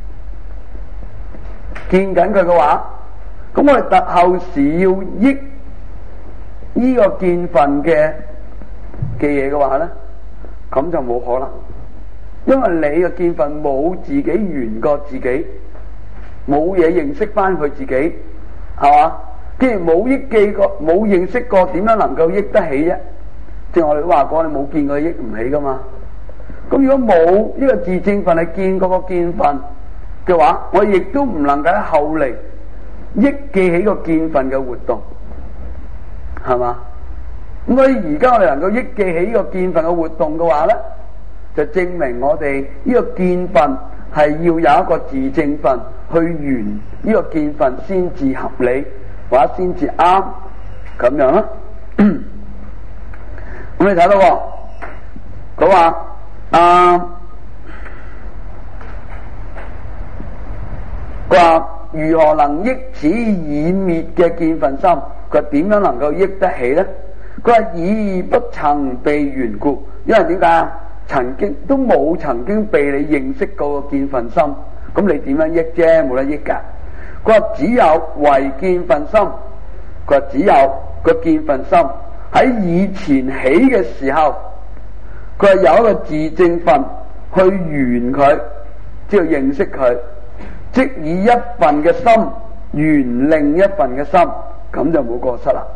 S1: 見緊佢嘅話，咁我哋特後時要益呢個見分嘅嘅嘢嘅話咧，咁就冇可能，因為你嘅見分冇自己圓過自己，冇嘢認識翻佢自己，係嘛？ 既然冇憶記過，冇認識過，點樣能夠憶得起啫？即係我哋都話過，你冇見過憶唔起噶嘛。咁如果冇呢個自證分係見嗰個見分嘅話，我亦都唔能夠喺後嚟憶記起個見分嘅活動，係嘛？咁所以而家我哋能夠憶記起呢個見分嘅活動嘅話咧，就證明我哋呢個見分係要有一個自證分去圓呢個見分先至合理，或者先至啱咁樣啦。咁你睇到佢話啊，佢話如何能憶此已滅嘅見分心？佢點樣能夠憶得起咧？佢話已不曾被緣故，因為點解啊？曾經都冇曾經被你認識過個見分心，咁你點樣憶啫？冇得憶噶。佢話只有為見分心，佢話只有個見分心喺以前起嘅時候，佢係有一個自證分去緣佢，即係認識佢，即以一份嘅心緣另一份嘅心，咁就冇過失啦。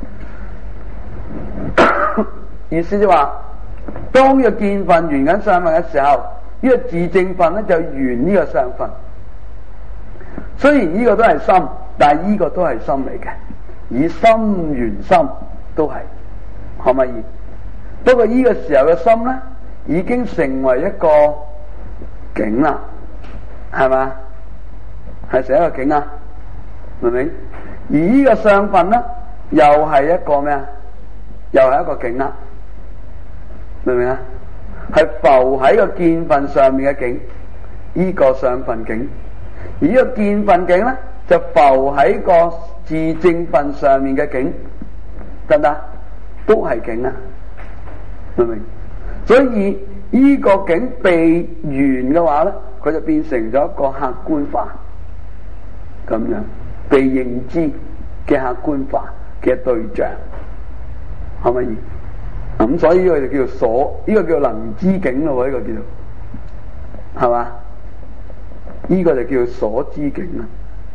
S1: 意思就話，當呢個見分緣緊相分嘅時候，呢、這個自證分咧就緣呢個相分。雖然呢個都係心，但係呢個都係心嚟嘅，以心緣心都係，可唔可以？不過呢個時候嘅心咧，已經成為一個境啦，係嘛？係成一個境啊，明唔明？而呢個相分咧，又係一個咩啊？又係一個境啦，明唔明啊？係浮喺個見分上面嘅境，呢、這個相分境。而呢個見分境咧，就浮喺個自證分上面嘅境，得唔得？都係境啊，明唔明？所以呢個境被緣嘅話咧，佢就變成咗一個客觀化，咁樣被認知嘅客觀化嘅對象，可唔可以？咁所以呢個就叫做所，呢、這個叫做能知境咯，呢、這個叫做係嘛？呢、這個就叫做所知境啦，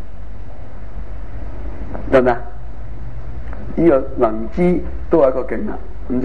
S1: 得唔得？呢、這個能知都係一個境啦，咁就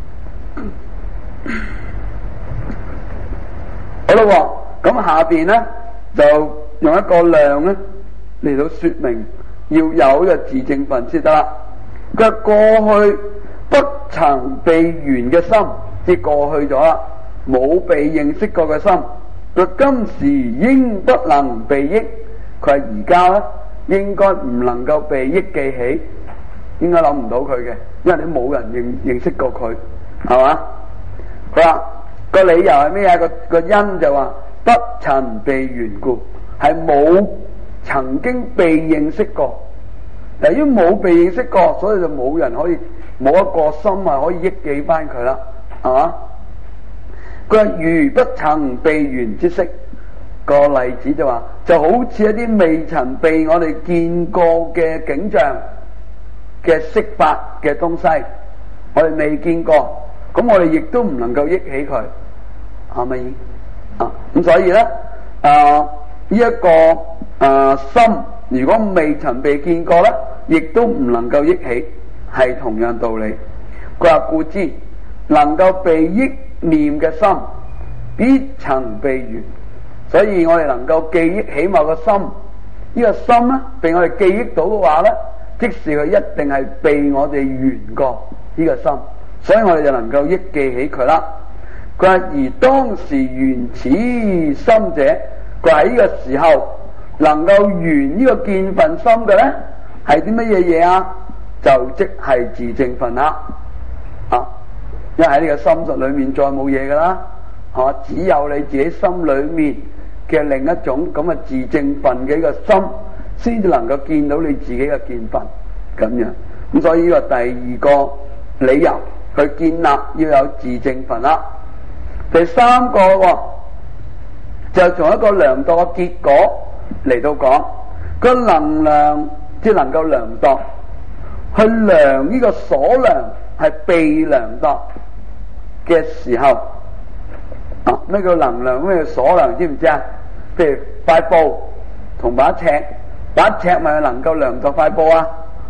S1: 好啦。咁下邊咧就用一個量咧嚟到說明，要有一個自證分先得啦。佢過去不曾被緣嘅心，即係過去咗啦，冇被認識過嘅心，佢今時應不能被憶。佢係而家咧應該唔能夠被憶記起，應該諗唔到佢嘅，因為你冇人認認識過佢，係嘛？佢話個理由係咩啊？個個因就話不曾被緣故，係冇曾經被認識過。由於冇被認識過，所以就冇人可以冇一個心係可以憶記翻佢啦，係嘛？佢話如不曾被緣之色，個例子就話就好似一啲未曾被我哋見過嘅景象嘅色法嘅東西，我哋未見過，咁我哋亦都唔能夠憶起佢，係咪？啊，咁所以咧，啊呢一個啊心，如果未曾被見過咧，亦都唔能夠憶起，係同樣道理。佢話故知能夠被憶念嘅心，必曾被緣。所以我哋能夠記憶起某個心，呢個心咧被我哋記憶到嘅話咧，即使佢一定係被我哋緣過呢個心，所以我哋就能夠憶記起佢啦。佢話而當時緣此心者，佢喺呢個時候能夠緣呢個見分心嘅咧，係啲乜嘢嘢啊？就即係自證分啦，啊，因為喺呢個心術裏面再冇嘢噶啦，吓，只有你自己心裏面嘅另一種咁嘅自證分嘅一個心，先至能夠見到你自己嘅見分咁樣。咁所以呢個第二個理由去建立要有自證分啦。第三個就從一個量度嘅結果嚟到講，個能量即係能夠量度，去量呢個所量係被量度嘅時候，啊，咩叫能量？咩叫所量？知唔知啊？譬如塊布同把尺，把尺咪能夠量度塊布啊？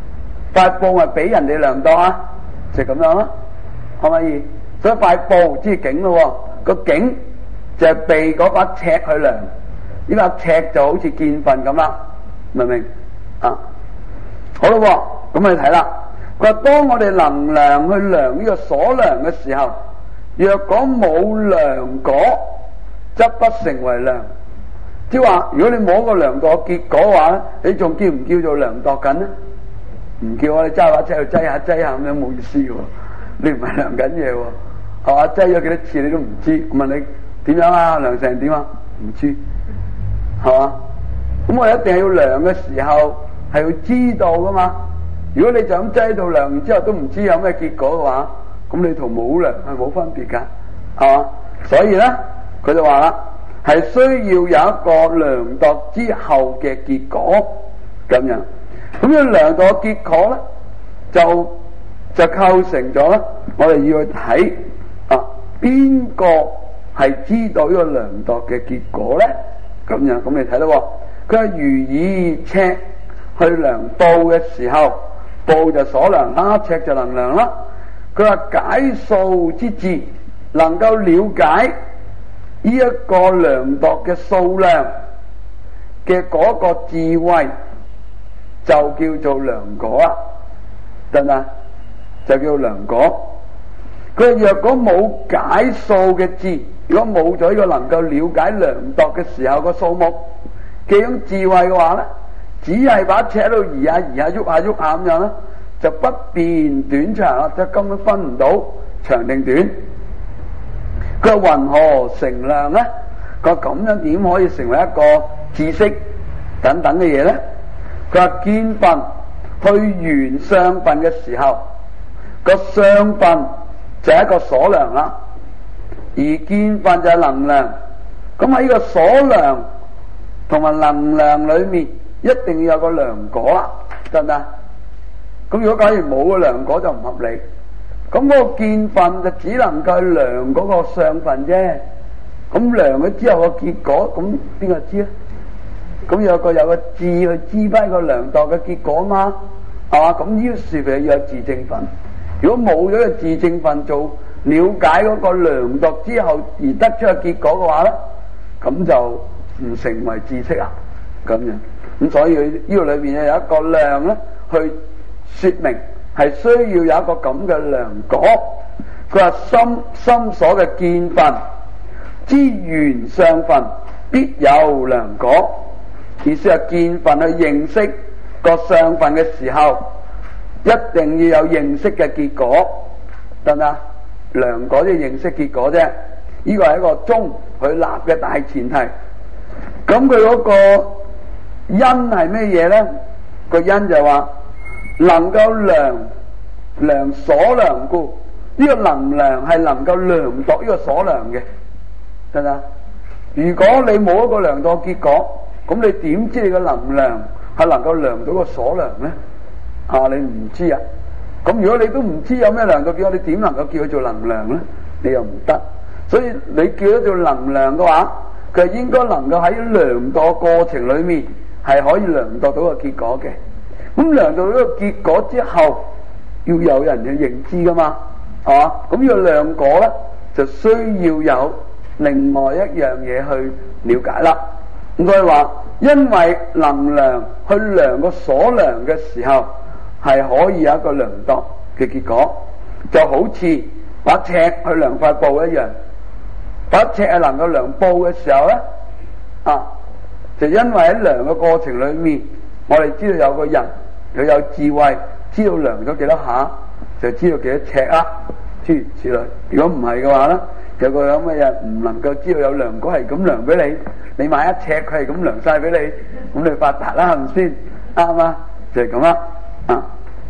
S1: 塊布咪俾人哋量度啊，就咁樣咯，可唔可以？所以塊布即係頸咯，個頸就係被嗰把尺去量，呢把尺就好似見分咁啦，明唔明啊？好咯，咁你睇啦。佢話當我哋能量去量呢個所量嘅時候，若果冇量果，則不成為量。即係話，如果你冇個量度結果嘅話咧，你仲叫唔叫做量度緊咧？唔叫我哋揸把尺去擠下擠下咁樣冇意思喎，你唔係量緊嘢喎，係嘛？擠咗幾多次你都唔知，問你點樣啊？量成點啊？唔知，係嘛？咁我一定係要量嘅時候係要知道噶嘛。如果你就咁擠到量完之後都唔知有咩結果嘅話，咁你同冇量係冇分別噶，係嘛？所以咧，佢就話啦，係需要有一個量度之後嘅結果咁樣。咁樣量度嘅結果咧，就就構成咗咧，我哋要去睇啊，邊個係知道呢個量度嘅結果咧？咁樣，咁你睇到佢係如以尺去量布嘅時候，布就所量啦，尺就能量啦。佢話解數之智，能夠了解呢一個量度嘅數量嘅嗰個智慧，就叫做量果啊，得唔得？就叫做量果。佢若果冇解數嘅智，如果冇咗呢個能夠了解量度嘅時候個數目嘅種智慧嘅話咧，只係把尺喺度移下移下喐下喐下咁樣咧，就不辨短長啦，就根本分唔到長定短。佢話云何成量咧？佢話咁樣點可以成為一個知識等等嘅嘢咧？佢話見分去圓相分嘅時候，個相分就係一個所量啦，而見分就係能量。咁喺呢個所量同埋能量裏面，一定要有個量果啦，得唔得？咁如果假如冇個量果就唔合理。咁嗰個見分就只能夠量嗰個相分啫。咁量咗之後個結果，咁邊個知咧？咁有個有個智去知翻個量度嘅結果嘛，係嘛？咁呢個事譬如要有自證分。如果冇咗個自證分做了解嗰個量度之後而得出個結果嘅話咧，咁就唔成為知識啊。咁樣咁所以呢個裏邊有一個量咧，去說明係需要有一個咁嘅量果。佢話心心所嘅見分之圓相分必有量果。意思係見分去認識個相分嘅時候，一定要有認識嘅結果，得唔得？量果即係認識結果啫，呢個係一個宗佢立嘅大前提。咁佢嗰個因係咩嘢咧？個因就話能夠量量所量故，呢個能量係能夠量度呢個所量嘅，得唔得？如果你冇一個量度結果，咁你點知你個能量係能夠量到個所量咧？啊，你唔知啊！咁如果你都唔知有咩量度結果，你點能夠叫佢做能量咧？你又唔得。所以你叫佢做能量嘅話，佢係應該能夠喺量度過程裏面係可以量度到個結果嘅。咁量度到個結果之後，要有人去認知噶嘛，係嘛？咁呢個量果咧，就需要有另外一樣嘢去了解啦。咁佢話，因為能量去量個所量嘅時候，係可以有一個量度嘅結果，就好似把尺去量塊布一樣。把尺係能夠量布嘅時候咧，啊，就因為喺量嘅過程裏面，我哋知道有個人佢有智慧，知道量咗幾多下，就知道幾多尺啊，諸如此類。如果唔係嘅話咧，有個咁嘅人唔能夠知道有量果係咁量俾你，你買一尺佢係咁量晒俾你，咁你發達啦，係咪先？啱嘛？就係咁啦。啊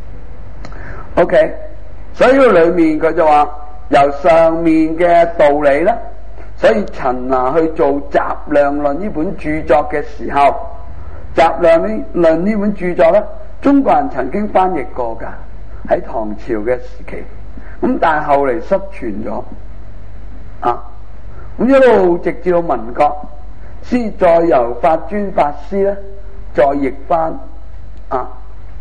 S1: ，OK， 所以呢個裏面佢就話由上面嘅道理咧，所以陳拿去做《集量論》呢本著作嘅時候，《集量論》呢本著作咧，中國人曾經翻譯過噶，喺唐朝嘅時期，咁但係後嚟失傳咗。啊，咁一路直至到民國，先再由法尊法師咧再譯翻啊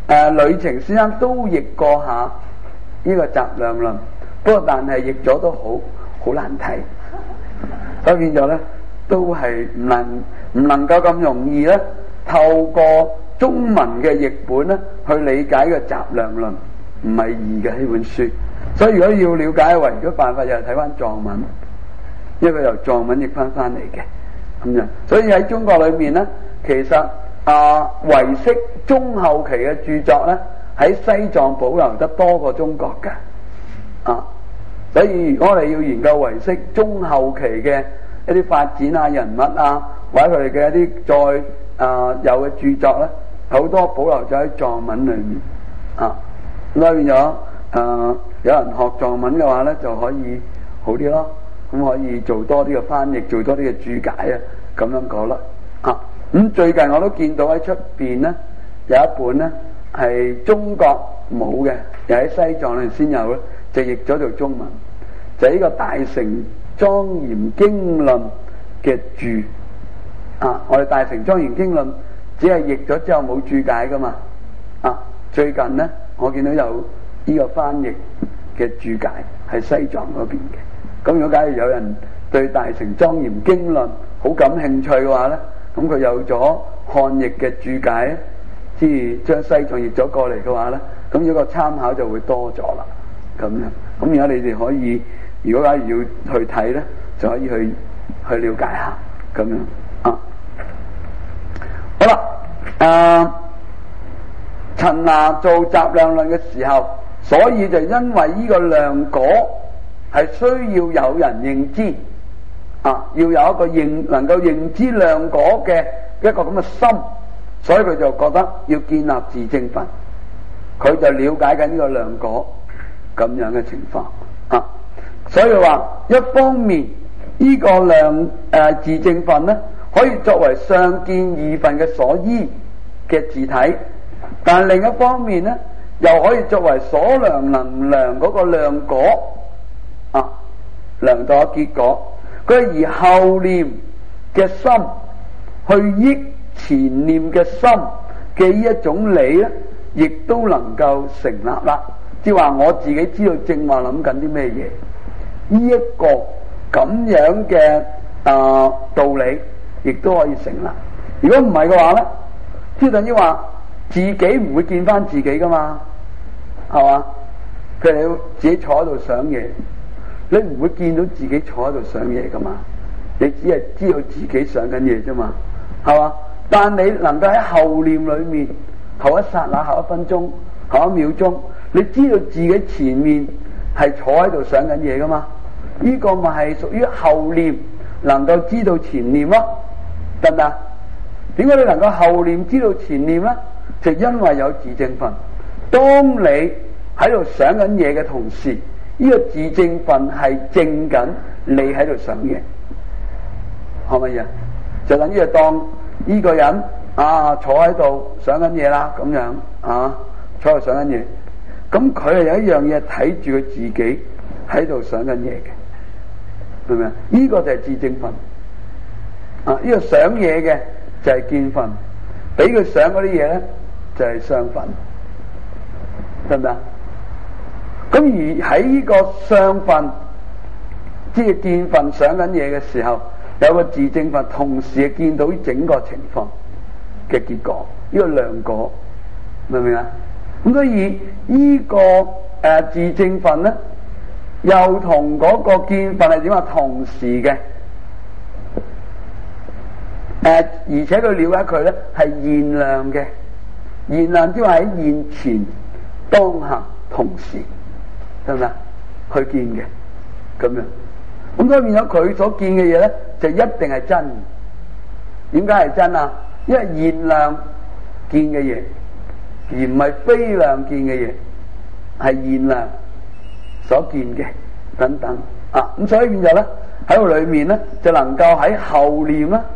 S1: 誒呂澄先生都譯過下呢個集量論，不過但係譯咗都好好難睇，所以變咗咧都係唔能唔能夠咁容易咧透過中文嘅譯本咧去理解個集量論，唔係易嘅呢本書。所以如果要了解唯一辦法就係睇翻藏文，因為佢由藏文譯翻翻嚟嘅咁樣。所以喺中國裏面咧，其實啊唯識中後期嘅著作咧喺西藏保留得多過中國嘅啊。所以如果我哋要研究唯識中後期嘅一啲發展啊、人物啊，或者佢哋嘅一啲再啊有嘅著作咧，好多保留咗喺藏文裏面啊。咁變咗誒有人學藏文嘅話咧，就可以好啲咯。咁可以做多啲嘅翻譯，做多啲嘅注解啊，咁樣講啦。啊，咁、嗯、最近我都見到喺出邊咧有一本咧係中國冇嘅，又喺西藏裏先有咧，就譯咗做中文，就係、是、呢個《大乘莊嚴經論》嘅注。啊，我哋《大乘莊嚴經論》只係譯咗之後冇注解噶嘛。啊，最近咧我見到有呢個翻譯嘅注解喺西藏嗰邊嘅。咁如果假如有人對《大乘莊嚴經論》好感興趣嘅話咧，咁佢有咗漢譯嘅注解，即係將西藏譯咗過嚟嘅話咧，咁呢個參考就會多咗啦。咁樣，咁而家你哋可以，如果假如要去睇咧，就可以去去了解下咁樣啊。好啦，誒陳那做集量論嘅時候，所以就因為呢個量果係需要有人認知啊，要有一個認能夠認知量果嘅一個咁嘅心，所以佢就覺得要建立自證分，佢就了解緊呢個量果咁樣嘅情況啊。所以話一方面呢、這個量誒、呃、自證分咧，可以作為上見二分嘅所依嘅自體，但另一方面咧，又可以作為所量能量嗰個量果。啊，量度嘅結果，佢以後念嘅心去憶前念嘅心嘅呢一種理咧，亦都能夠成立啦。即係話我自己知道正話諗緊啲咩嘢，呢、這、一個咁樣嘅啊、呃、道理，亦都可以成立。如果唔係嘅話咧，即係等於話自己唔會見翻自己噶嘛，係嘛？譬如你自己坐喺度想嘢。你唔會見到自己坐喺度想嘢噶嘛？你只係知道自己想緊嘢啫嘛，係嘛？但你能夠喺後念裏面，後一剎那、後一分鐘、後一秒鐘，你知道自己前面係坐喺度想緊嘢噶嘛？呢、這個咪係屬於後念能夠知道前念咯，得唔得？點解你能夠後念知道前念咧？就因為有自證分。當你喺度想緊嘢嘅同時，呢個自證分係證緊你喺度想嘢，係咪呀？就等於係當呢個人啊坐喺度想緊嘢啦，咁樣啊坐喺度想緊嘢，咁佢係有一樣嘢睇住佢自己喺度想緊嘢嘅，明唔明啊？呢個就係自證分啊！呢個想嘢嘅就係見分，俾佢想嗰啲嘢咧就係相分，得唔得？咁而喺呢個相分，即係見分想緊嘢嘅時候，有個自證分，同時係見到整個情況嘅結果，呢、這個量果，明唔明啊？咁所以呢、這個誒、呃、自證分咧，又同嗰個見分係點啊？同時嘅，誒、呃、而且佢了解佢咧係現量嘅，現量即係話喺現前當下同時。得唔得？去見嘅咁樣，咁所以變咗佢所見嘅嘢咧，就一定係真。點解係真啊？因為現量見嘅嘢，而唔係非量見嘅嘢，係現量所見嘅等等啊。咁所以變咗咧喺度裏面咧，就能夠喺後念啦，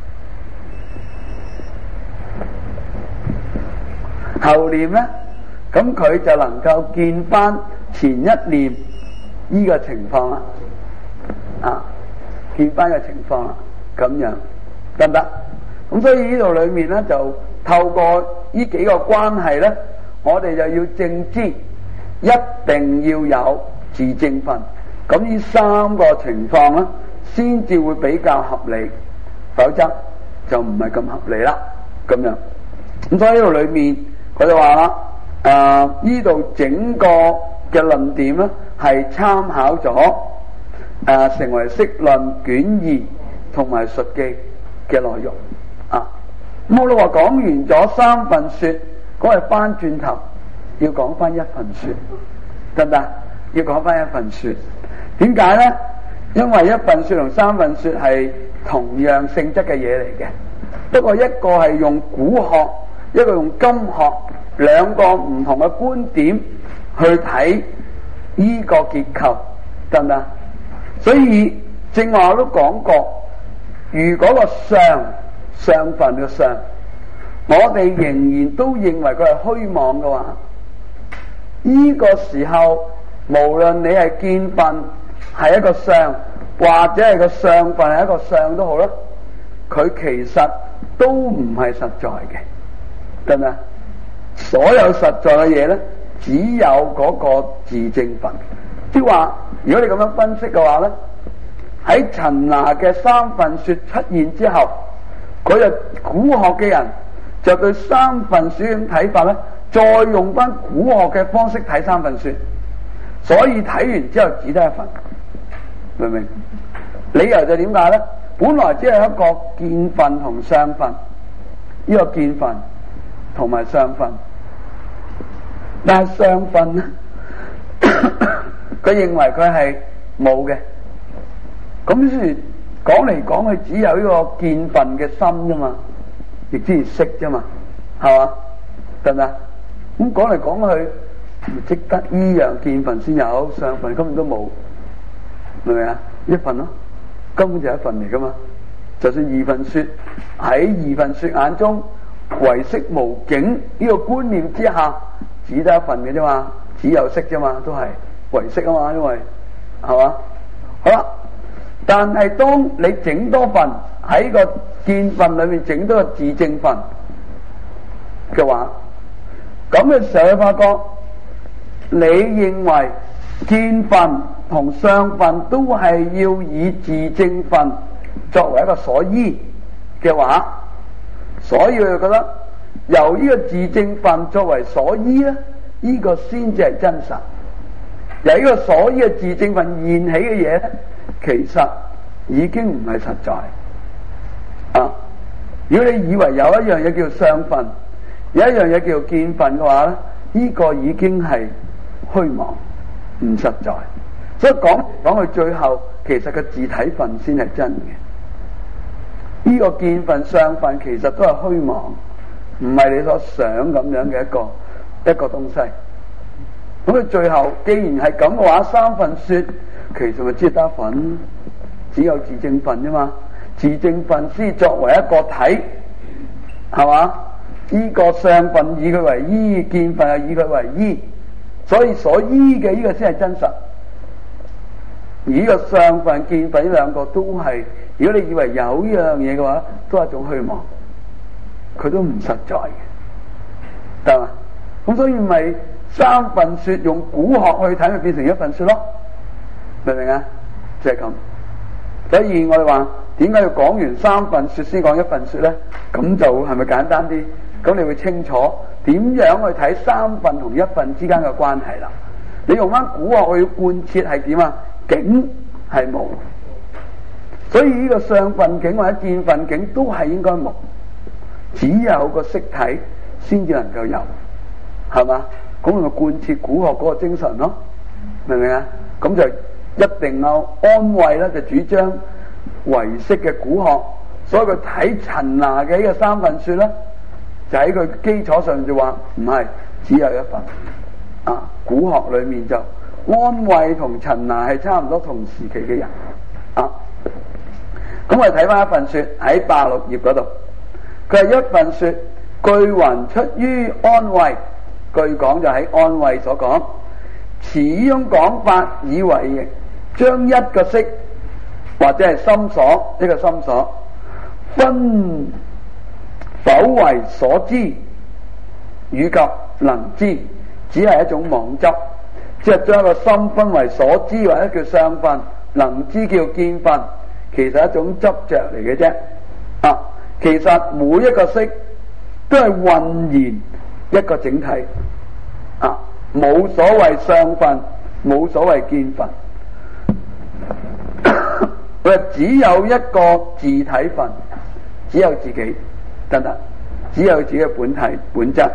S1: 後念咧，咁佢就能夠見翻前一念呢個情況啦，啊，見翻個情況啦，咁樣得唔得？咁所以呢度裏面咧就透過呢幾個關係咧， 我哋就要正知，一定要有自證分。咁呢三個情況咧，先至會比較合理，否則就唔係咁合理啦。咁樣，咁所以呢度裏面佢就話啦，誒呢度整個嘅論點咧係參考咗誒、呃、成為釋論卷二同埋述記嘅內容啊。咁我哋話講完咗三份說，嗰係翻轉頭要講翻一份說，得唔得？要講翻一份說，點解咧？因為一份說同三份說係同樣性質嘅嘢嚟嘅，不過一個係用古學，一個用今學，兩個唔同嘅觀點去睇呢個結構，得唔得？所以正話我都講過，如果個相相分嘅相，我哋仍然都認為佢係虛妄嘅話，呢個時候無論你係見分係一個相，或者係個相分係一個相都好啦，佢其實都唔係實在嘅，得唔得？所有實在嘅嘢咧，只有嗰個自證分。即係話，如果你咁樣分析嘅話咧，喺陳拿嘅三份說出現之後，佢就古學嘅人就對三份說嘅睇法咧，再用翻古學嘅方式睇三份說，所以睇完之後只得一份，明唔明？理由就點解咧？本來只係一個見分同相分，呢個見分同埋相分，但係相分咧，佢認為佢係冇嘅，咁於是講嚟講去只有呢個見分嘅心啫嘛，亦即係識啫嘛，係嘛？得唔得？咁講嚟講去，即得呢樣見分先有，相分根本都冇，明唔明啊？一份咯，根本就係一份嚟噶嘛。就算二份說，喺二份說眼中唯識無境呢個觀念之下，只得一份嘅啫嘛，只有識啫嘛，都係唯識啊嘛，因為係嘛？好啦，但係當你整多份喺個見分裏面整多個自證分嘅話，咁嘅時候你發覺，你認為見分同相分都係要以自證分作為一個所依嘅話，所以佢就覺得由呢個自證分作為所依咧，呢、這個先至係真實。由呢個所依嘅自證分現起嘅嘢咧，其實已經唔係實在啊！如果你以為有一樣嘢叫相分，有一樣嘢叫見分嘅話咧，呢、這個已經係虛妄，唔實在。所以講講去最後，其實個自體分先係真嘅。呢、這個見分相分其實都係虛妄，唔係你所想咁樣嘅一個一個東西。咁佢最後既然係咁嘅話，三份說其實咪只得一份，只有自證分啫嘛。自證分先作為一個體，係嘛？呢、這個相分以佢為依，見分係以佢為依，所以所依嘅呢個先係真實。而呢個相分、見分呢兩個都係，如果你以為有呢樣嘢嘅話，都係一種虛妄，佢都唔實在嘅，得嘛？咁所以咪三份說用古學去睇，咪變成一份說咯，明唔明啊？就係咁。所以我哋話點解要講完三份說先講一份說咧？咁就係咪簡單啲？咁你會清楚點樣去睇三份同一份之間嘅關係啦。你用翻古學去貫徹係點啊？境係無，所以呢個相分境或者見分境都係應該無，只有個色體先至能夠有，係嘛？咁咪貫徹古學嗰個精神咯，明唔明啊？咁就一定有安慰啦，就主張唯識嘅古學，所以佢睇陳拿嘅呢個三份說咧，就喺佢基礎上就話唔係只有一份啊。古學裏面就安慰同陳拿係差唔多同時期嘅人啊。咁我哋睇翻一份說喺八六頁嗰度，佢係一份說據云出於安慰，據講就喺安慰所講，此種講法以為將一個色或者係心所，一個心所分否為所知，以及能知，只係一種妄執，即係將個心分為所知或者叫相分，能知叫見分，其實係一種執着嚟嘅啫。啊，其實每一個色都係渾然一個整體，啊，冇所謂相分，冇所謂見分，佢只有一個自體分，只有自己，得唔得？只有自己嘅本體本質。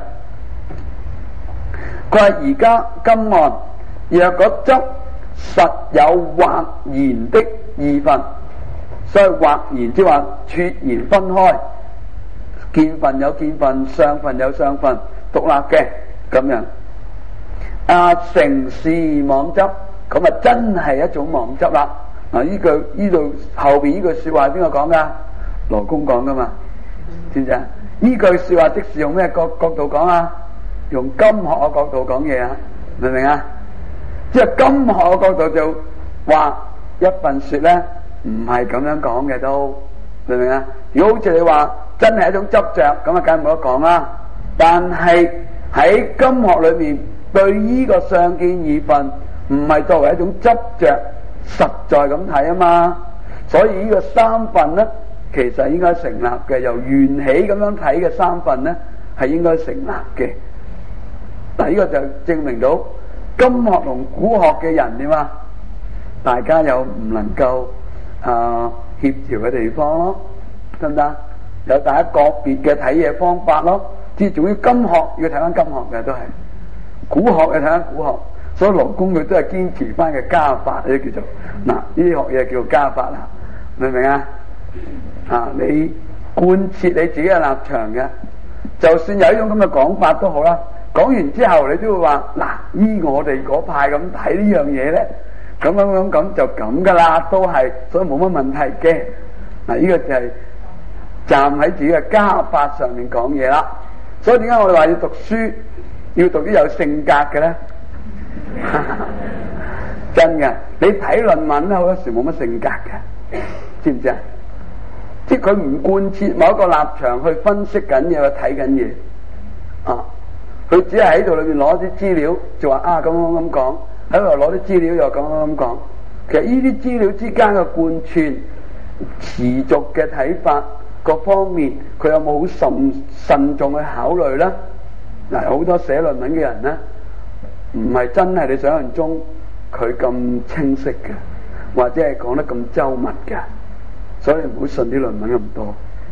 S1: 佢話而家今案若果執實有或然的二分，所以或然即係話撮然分開，見分有見分，相分有相分，獨立嘅咁樣。啊，成是妄執，咁啊真係一種妄執啦。嗱，呢句呢度後邊呢句說話係邊個講噶？羅公講噶嘛，知唔知啊？呢句說話即是用咩角角度講啊？用金學嘅角度講嘢啊，明唔明啊？即係金學嘅角度就話一份說咧，唔係咁樣講嘅都，明唔明啊？如果好似你話真係一種執着，咁啊梗係冇得講啦。但係喺金學裏面對呢個相見二分，唔係作為一種執着實在咁睇啊嘛。所以呢個三分咧，其實應該成立嘅，由緣起咁樣睇嘅三分咧，係應該成立嘅。嗱，呢個就證明到金學同古學嘅人點啊？大家有唔能夠啊協調嘅地方咯，得唔得？有大家個別嘅睇嘢方法咯。即係總之金學要睇翻金學嘅都係，古學要睇翻古學。所以羅公佢都係堅持翻嘅家法，呢叫做嗱呢啲學嘢叫做家法啦，明唔明啊？啊，你貫徹你自己嘅立場嘅，就算有一種咁嘅講法都好啦。講完之後，你都會話嗱，依我哋嗰派咁睇呢樣嘢咧，咁咁咁咁就咁噶啦，都係，所以冇乜問題嘅。嗱，呢個就係站喺自己嘅家法上面講嘢啦。所以點解我哋話要讀書，要讀啲有性格嘅咧？真嘅，你睇論文咧，好多時冇乜性格嘅，知唔知啊？即係佢唔貫徹某一個立場去分析緊嘢，去睇緊嘢啊。佢只係喺度裏面攞啲資料，就話啊咁咁咁講，喺度攞啲資料又咁咁咁講。其實呢啲資料之間嘅貫穿、持續嘅睇法各方面，佢有冇好慎慎重去考慮咧？嗱，好多寫論文嘅人咧，唔係真係你想象中佢咁清晰嘅，或者係講得咁周密嘅，所以唔好信啲論文咁多。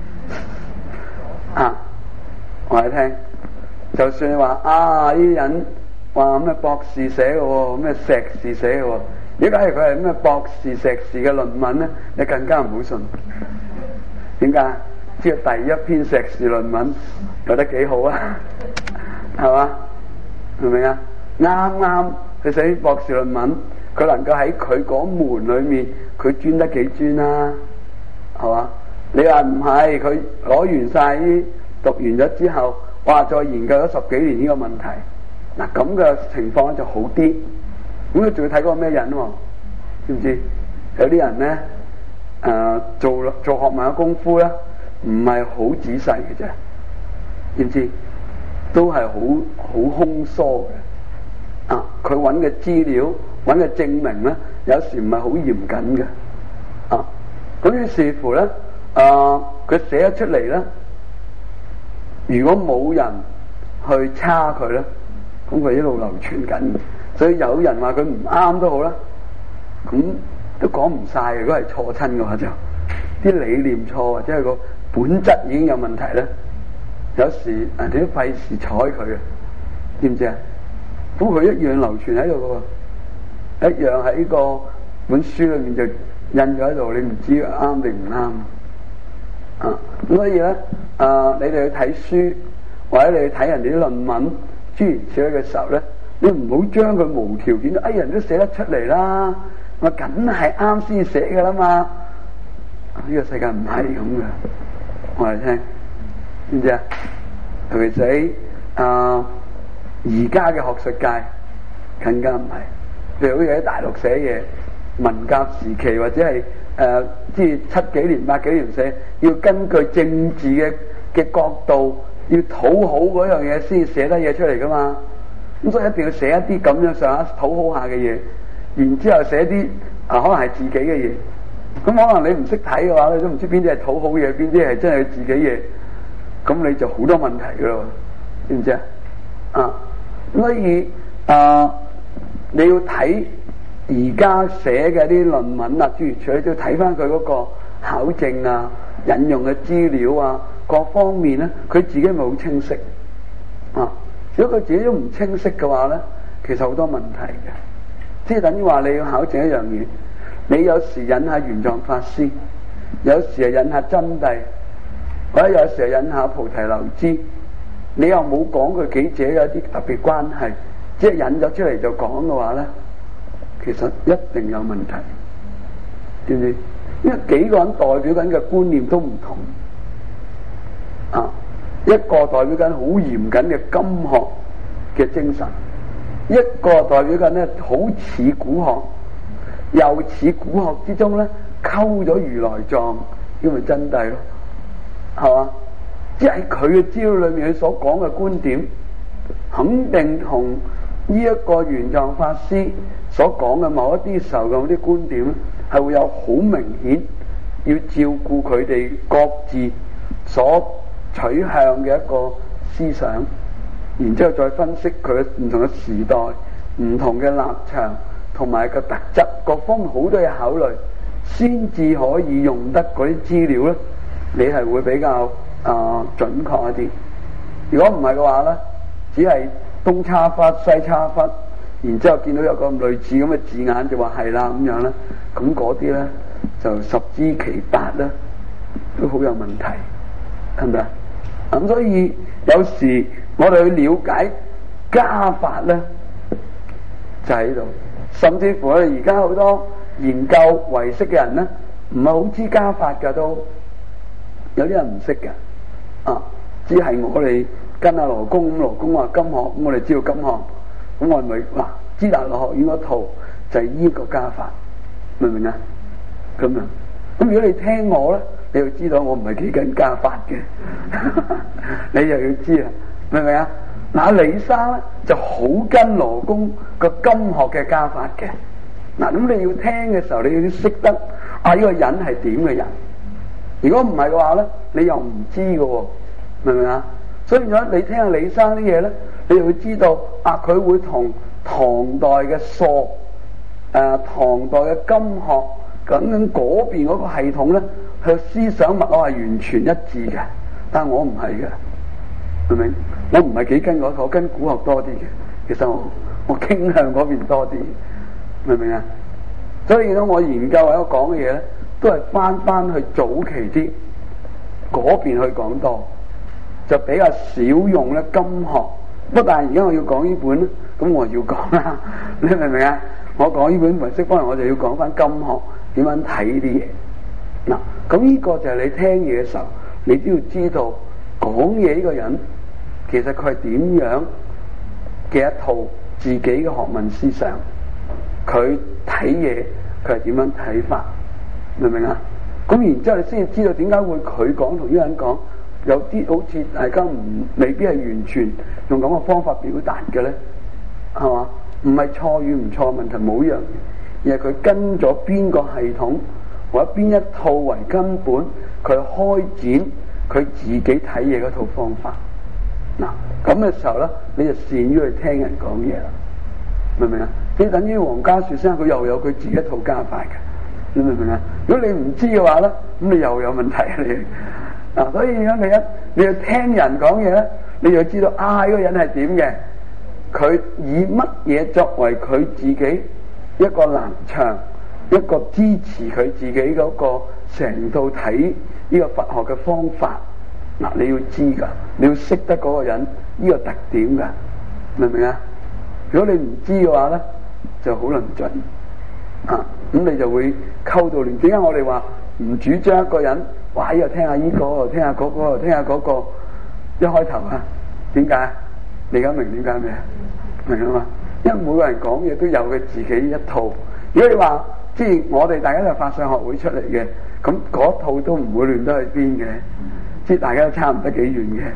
S1: 啊，我嚟聽。就算你話啊，呢啲人話咩博士寫嘅，咩碩士寫嘅，如果假如佢係咩博士、碩士嘅論文咧，你更加唔好信。點解？即係第一篇碩士論文覺得幾好啊，係嘛？明唔明啊？啱啱佢寫博士論文，佢能夠喺佢嗰門裏面，佢專得幾專啊？係嘛？你話唔係，佢攞完晒啲讀完咗之後。哇！再研究咗十幾年呢個問題，嗱咁嘅情況就好啲。咁佢仲要睇嗰個咩人喎？知唔知？有啲人咧，誒、呃、做做學問嘅功夫咧，唔係好仔細嘅啫，知唔知？都係好好空疏嘅。啊，佢揾嘅資料、揾嘅證明咧，有時唔係好嚴謹嘅。啊，咁於是乎咧，誒、呃、佢寫咗出嚟咧。如果冇人去叉佢咧，咁佢一路流傳緊，所以有人話佢唔啱都好啦，咁都講唔晒。如果係錯親嘅話就，就啲理念錯或者係個本質已經有問題咧，有時人哋都費事睬佢嘅，知唔知啊？咁佢一樣流傳喺度嘅喎，一樣喺個本書裏面就印咗喺度，你唔知啱定唔啱。啊，所以咧，啊，你哋去睇書或者你去睇人哋啲論文諸如此類嘅時候咧，你唔好將佢無條件，哎人都寫得出嚟啦，我梗係啱先寫噶啦嘛。呢、啊這個世界唔係咁嘅，我嚟聽，知唔知啊？尤其是啊，而家嘅學術界更加唔係，譬如好似喺大陸寫嘢，文革時期或者係。誒，即係、呃、七幾年、八幾年寫，要根據政治嘅嘅角度要討好嗰樣嘢先寫得嘢出嚟噶嘛。咁所以一定要寫一啲咁樣上下討好下嘅嘢，然之後寫啲啊可能係自己嘅嘢。咁可能你唔識睇嘅話，你都唔知邊啲係討好嘢，邊啲係真係自己嘢。咁你就好多問題噶咯，知唔知啊？啊，所以啊，你要睇而家寫嘅啲論文啊，諸如此類，都要睇翻佢嗰個考證啊、引用嘅資料啊，各方面咧，佢自己咪好清晰啊。如果佢自己都唔清晰嘅話咧，其實好多問題嘅。即係等於話你要考證一樣嘢，你有時引下玄奘法師，有時係引下真諦，或者有時係引下菩提流支，你又冇講佢幾者有啲特別關係，即係引咗出嚟就講嘅話咧，其實一定有問題，知唔知？因為幾個人代表緊嘅觀念都唔同啊，一個代表緊好嚴謹嘅金學嘅精神，一個代表緊咧好似古學，又似古學之中咧溝咗如來藏，因為真諦咯，係嘛？即係佢嘅資料裏面佢所講嘅觀點，肯定同呢一個玄奘法師所講嘅某一啲時候嘅啲觀點係會有好明顯要照顧佢哋各自所取向嘅一個思想，然之後再分析佢唔同嘅時代、唔同嘅立場同埋個特質，各方面好多嘢考慮，先至可以用得嗰啲資料咧，你係會比較啊、呃、準確一啲。如果唔係嘅話咧，只係東插忽西插忽，然之後見到有個類似咁嘅字眼就話係啦咁樣咧，咁嗰啲咧就十之其八啦，都好有問題，係咪啊？咁所以有時我哋去了解家法咧，就喺度，甚至乎我哋而家好多研究唯識嘅人咧，唔係好知家法㗎，都有啲人唔識嘅，啊，只係我哋跟阿羅公，咁羅公話金學，咁我哋知道金學，咁我咪嗱，支大羅學院嗰套就係依個家法，明唔明啊？咁樣，咁如果你聽我咧，你要知道我唔係幾跟家法嘅，你又要知啦，明唔明啊？嗱，李生咧就好跟羅公個金學嘅家法嘅，嗱，咁你要聽嘅時候，你要識得啊呢個人係點嘅人，如果唔係嘅話咧，你又唔知嘅喎，明唔明啊？所以如果你聽下李生啲嘢咧，你就會知道啊，佢會同唐代嘅朔誒、呃、唐代嘅金學咁樣嗰邊嗰個系統咧，佢思想脈絡係完全一致嘅，但係我唔係嘅，明唔明？我唔係幾跟嗰套，我跟古學多啲嘅，其實我我傾向嗰邊多啲，明唔明啊？所以咧，我研究或者講嘅嘢咧，都係翻翻去早期啲嗰邊去講多，就比較少用咧金學。不但係而家我要講呢本咧，咁我要講啦，你明唔明啊？我講呢本唯識方面，我就要講翻金學點樣睇呢啲嘢。嗱，咁呢個就係你聽嘢嘅時候，你都要知道講嘢呢個人其實佢係點樣嘅一套自己嘅學問思想，佢睇嘢佢係點樣睇法，明唔明啊？咁然之後你先至知道點解會佢講同呢個人講有啲好似大家唔未必係完全用咁嘅方法表達嘅咧，係嘛？唔係錯與唔錯問題冇一樣，而係佢跟咗邊個系統或者邊一套為根本，佢開展佢自己睇嘢嗰套方法。嗱，咁嘅時候咧，你就善於去聽人講嘢啦，明唔明啊？即係等於黃家樹先生佢又有佢自己一套家法嘅，你明唔明啊？如果你唔知嘅話咧，咁你又有問題啊你。嗱，所以咧你一你要聽人講嘢咧，你就知道啊呢個人係點嘅，佢以乜嘢作為佢自己一個立場，一個支持佢自己嗰個成套睇呢個佛學嘅方法。嗱，你要知噶，你要識得嗰個人呢個特點噶，明唔明啊？如果你唔知嘅話咧，就好論盡啊！咁你就會溝到亂。點解我哋話唔主張一個人哇？呢個聽下呢個，又聽下嗰個，又聽下嗰個。一開頭啊，點解？你而家明點解咩？明啊嘛？因為每個人講嘢都有佢自己一套。如果你話即係我哋大家都係法相學會出嚟嘅，咁嗰套都唔會亂得去邊嘅。即係大家都差唔多幾遠嘅，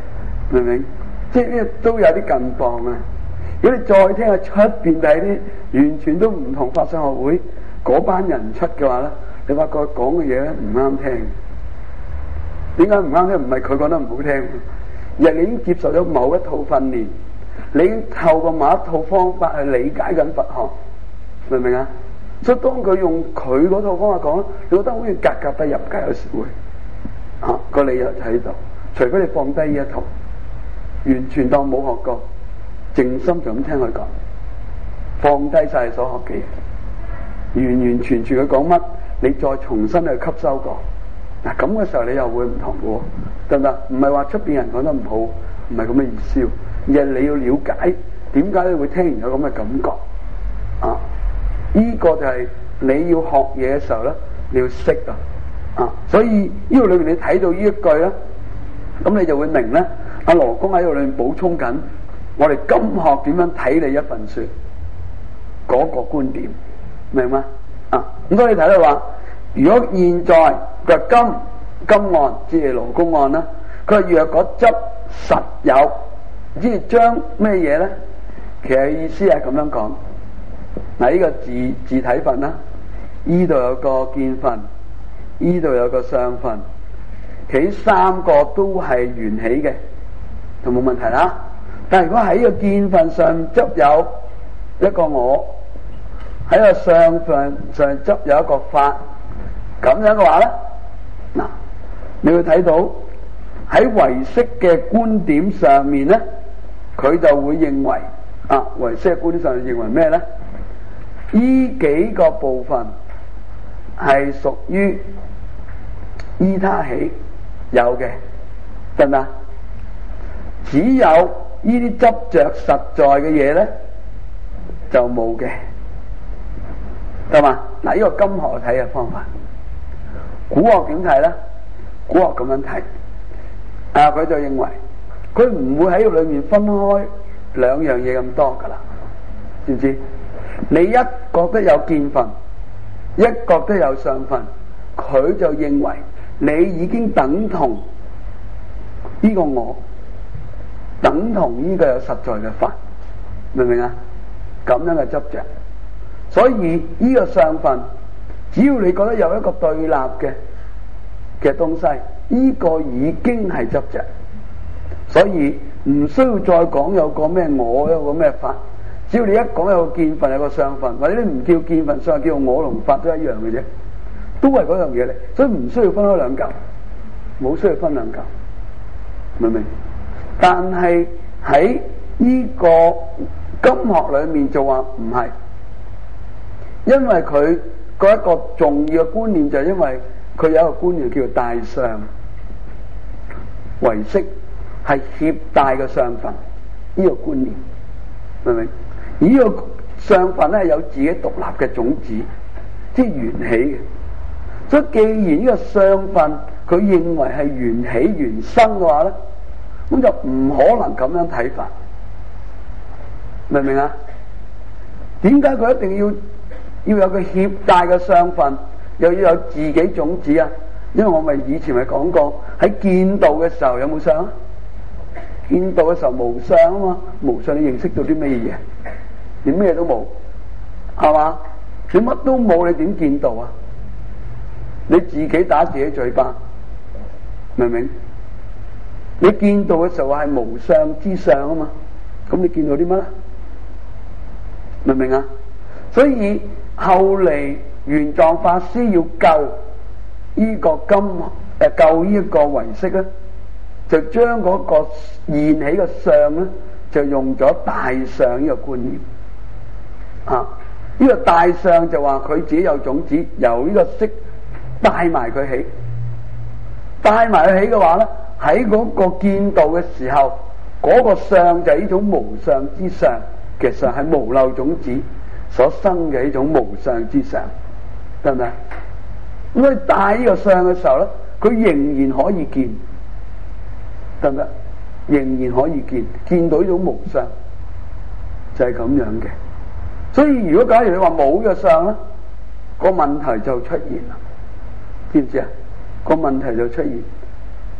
S1: 明唔明？即係呢都有啲近況啊！如果你再聽下出邊睇啲完全都唔同法相學會嗰班人出嘅話咧，你發覺講嘅嘢咧唔啱聽。點解唔啱聽？唔係佢講得唔好聽，而係你已經接受咗某一套訓練，你已經透過某一套方法去理解緊佛學，明唔明啊？所以當佢用佢嗰套方法講，你覺得好似格格不入㗎，有時會啊個理由喺度。除非你放低呢一套，完全當冇學過，靜心就咁聽佢講，放低晒所學嘅嘢，完完全全佢講乜，你再重新去吸收過。嗱咁嘅時候你又會唔同嘅喎，得唔得？唔係話出邊人講得唔好，唔係咁嘅意思，而係你要了解點解你會聽完有咁嘅感覺啊？呢個就係你要學嘢嘅時候咧，你要識啊！啊，所以呢度裏面你睇到呢一句咧，咁你就會明咧。阿羅公喺度裏面補充緊，我哋今學點樣睇你一份書嗰個觀點，明嗎？啊，咁所以你睇到話，如果現在嘅今今案即係羅公案啦，佢若果執實有，即係將咩嘢咧？其實意思係咁樣講。嗱，呢個字字體分啦，呢度有個見分，呢度有個相分，其三個都係緣起嘅，就冇問題啦。但係如果喺個見分上執有一個我，喺個相分上執有一個法，咁樣嘅話咧，嗱，你會睇到喺唯識嘅觀點上面咧，佢就會認為啊，唯識嘅觀點上認為咩咧？呢幾個部分係屬於依他起有嘅，得唔得？只有呢啲執着實在嘅嘢咧，就冇嘅，得嘛？嗱，呢個今學睇嘅方法，古學點睇咧？古學咁樣睇，啊，佢就認為佢唔會喺裏面分開兩樣嘢咁多噶啦，知唔知？你一覺得有見分，一覺得有相分，佢就認為你已經等同呢個我，等同呢個有實在嘅法，明唔明啊？咁樣嘅執着，所以呢個相分，只要你覺得有一個對立嘅嘅東西，呢個已經係執着，所以唔需要再講有個咩我，有個咩法。只要你一講有個見分，有個相分，或者你唔叫見分相，叫我同法都一樣嘅啫，都係嗰樣嘢嚟，所以唔需要分開兩嚿，冇需要分兩嚿，明唔明？但係喺呢個今學裏面就話唔係，因為佢嗰一個重要嘅觀念就係因為佢有一個觀念叫做大相，唯識係協帶嘅相分，呢個觀念，明唔明？而呢個相分咧有自己獨立嘅種子，即係緣起嘅。所以既然呢個相分佢認為係緣起緣生嘅話咧，咁就唔可能咁樣睇法，明唔明啊？點解佢一定要要有個協帶嘅相分，又要有自己種子啊？因為我咪以前咪講過，喺見道嘅時候有冇相啊？見道嘅時候無相啊嘛，無相你認識到啲咩嘢？你咩都冇，係嘛？你乜都冇，你點見道啊？你自己打自己嘴巴，明唔明？你見道嘅時候係無相之相啊嘛，咁你見到啲乜咧？明唔明啊？所以後嚟玄奘法師要救呢個今誒救呢一個唯識咧，就將嗰個現起嘅相咧，就用咗大相呢個觀念。啊！呢、這個大相就話佢自己有種子，由呢個識帶埋佢起，帶埋佢起嘅話咧，喺嗰個見道嘅時候，嗰、那個相就係呢種無相之相嘅相，係無漏種子所生嘅呢種無相之相，得唔得？咁佢帶呢個相嘅時候咧，佢仍然可以見，得唔得？仍然可以見，見到呢種無相，就係、是、咁樣嘅。所以如果假如你話冇嘅相咧，個問題就出現啦，知唔知啊？個問題就出現，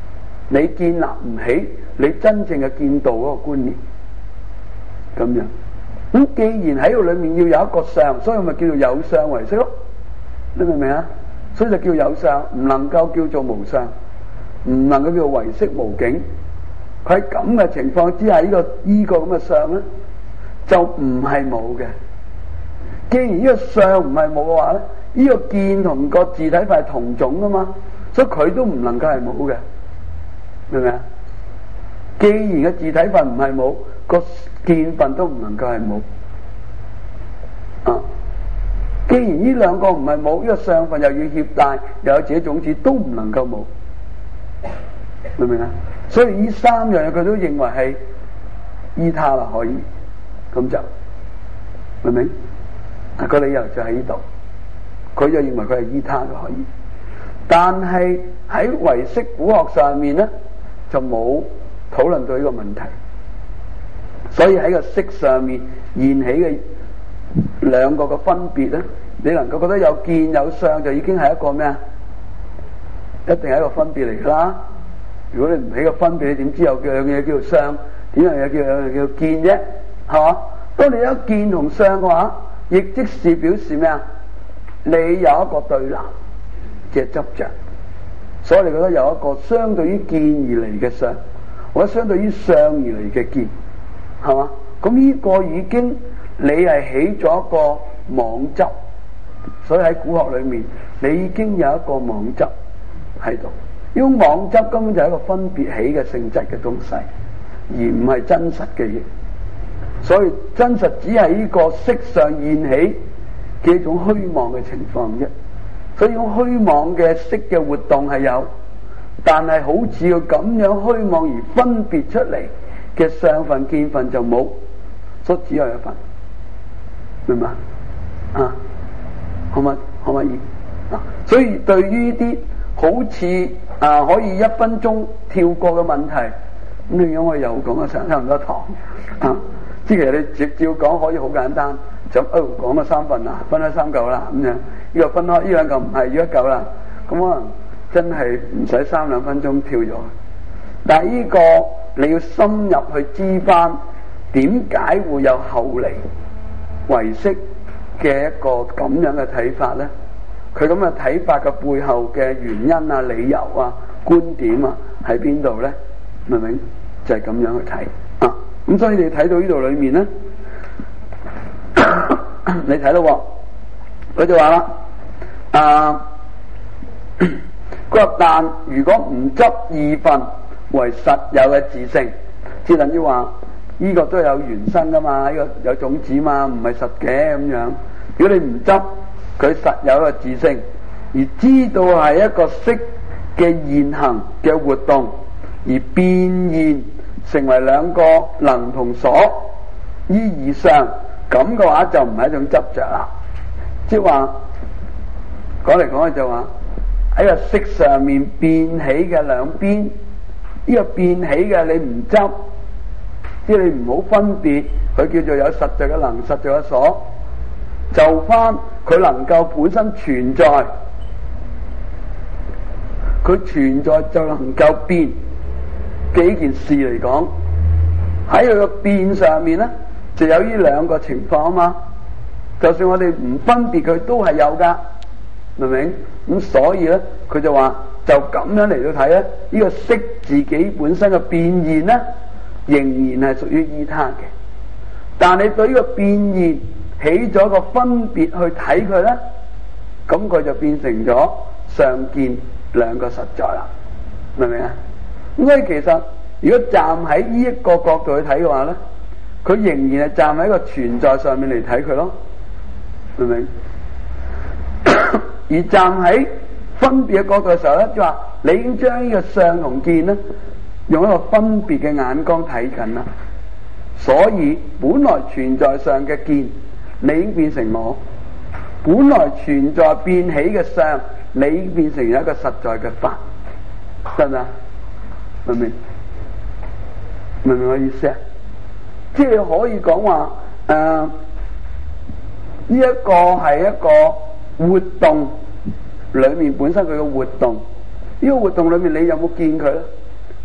S1: 你建立唔起你真正嘅見道嗰個觀念，咁樣。咁既然喺度裏面要有一個相，所以咪叫做有相唯識咯。你明唔明啊？所以就叫有相，唔能夠叫做無相，唔能夠叫做唯識無境。佢喺咁嘅情況之下，呢、這個依、這個咁嘅相咧，就唔係冇嘅。既然呢個相唔係冇嘅話咧，呢、這個見同個自體法係同種噶嘛，所以佢都唔能夠係冇嘅，明唔明啊？既然個自體法唔係冇，個見分都唔能夠係冇啊。既然呢兩個唔係冇，呢、這個相分又要攜帶，又有自己種子，都唔能夠冇，明唔明啊？所以呢三樣嘢佢都認為係依他啦，可以咁就明唔明？啊，個理由就喺呢度，佢就認為佢係依他嘅可以，但係喺唯識古學上面咧就冇討論到呢個問題，所以喺個識上面現起嘅兩個嘅分別咧，你能夠覺得有見有相就已經係一個咩啊？一定係一個分別嚟㗎啦。如果你唔起個分別，你點知有樣嘢叫做相，點樣嘢叫樣嘢叫做見啫？係嘛？當你有見同相嘅話，亦即是表示咩啊？你有一個對立嘅執着，所以你覺得有一個相對於見而嚟嘅相，或者相對於相而嚟嘅見，係嘛？咁呢個已經你係起咗一個妄執，所以喺古學裏面，你已經有一個妄執喺度。呢種妄執根本就係一個分別起嘅性質嘅東西，而唔係真實嘅嘢。所以真實只係呢個色上現起嘅一種虛妄嘅情況啫。所以呢種虛妄嘅色嘅活動係有，但係好似佢咁樣虛妄而分別出嚟嘅相分見分就冇，所以只有一份，明嘛？啊，可唔可可唔可以？啊，所以對於啲好似啊可以一分鐘跳過嘅問題，咁你樣我又講咗成差唔多堂啊！即係其實你直照講可以好簡單，就哦講咗三份啦，分開三嚿啦咁樣，呢、這個分開呢兩嚿唔係要一嚿啦，咁可能真係唔使三兩分鐘跳咗。但係呢個你要深入去知翻點解會有後嚟唯識嘅一個咁樣嘅睇法咧？佢咁嘅睇法嘅背後嘅原因啊、理由啊、觀點啊喺邊度咧？明唔明？就係、是、咁樣去睇啊！咁所以你睇到呢度裏面咧，你睇到佢就話啦，啊，佢話但如果唔執二分為實有嘅自性，即係等於話呢個都有原生噶嘛，呢、這個有種子嘛，唔係實嘅咁樣。如果你唔執佢實有一個自性，而知道係一個色嘅現行嘅活動，而變現成為兩個能同所依以上，咁嘅話就唔係一種執着啦。即係話講嚟講去就話喺個色上面變起嘅兩邊，呢、這個變起嘅你唔執，即係你唔好分別，佢叫做有實在嘅能、實在嘅所。就翻佢能夠本身存在，佢存在就能夠變嘅呢件事嚟講，喺佢個變上面咧，就有呢兩個情況啊嘛。就算我哋唔分別佢，都係有噶，明唔明？咁所以咧，佢就話就咁樣嚟到睇咧，呢個色自己本身嘅變現咧，仍然係屬於依他嘅。但你對呢個變現起咗個分別去睇佢咧，咁佢就變成咗相見兩個實在啦，明唔明啊？咁所以其實如果站喺呢一個角度去睇嘅話咧，佢仍然係站喺個存在上面嚟睇佢咯，明唔明？而站喺分別嘅角度嘅時候咧，即係話你已經將呢個相同見咧，用一個分別嘅眼光睇緊啦，所以本來存在上嘅見，你已經變成我；本來存在變起嘅相，你已經變成一個實在嘅法，得唔得？明唔明？明唔明我意思啊？即係可以講話誒，呢一個係一個活動裏面本身佢嘅活動，呢個活動裏面你有冇見佢咧？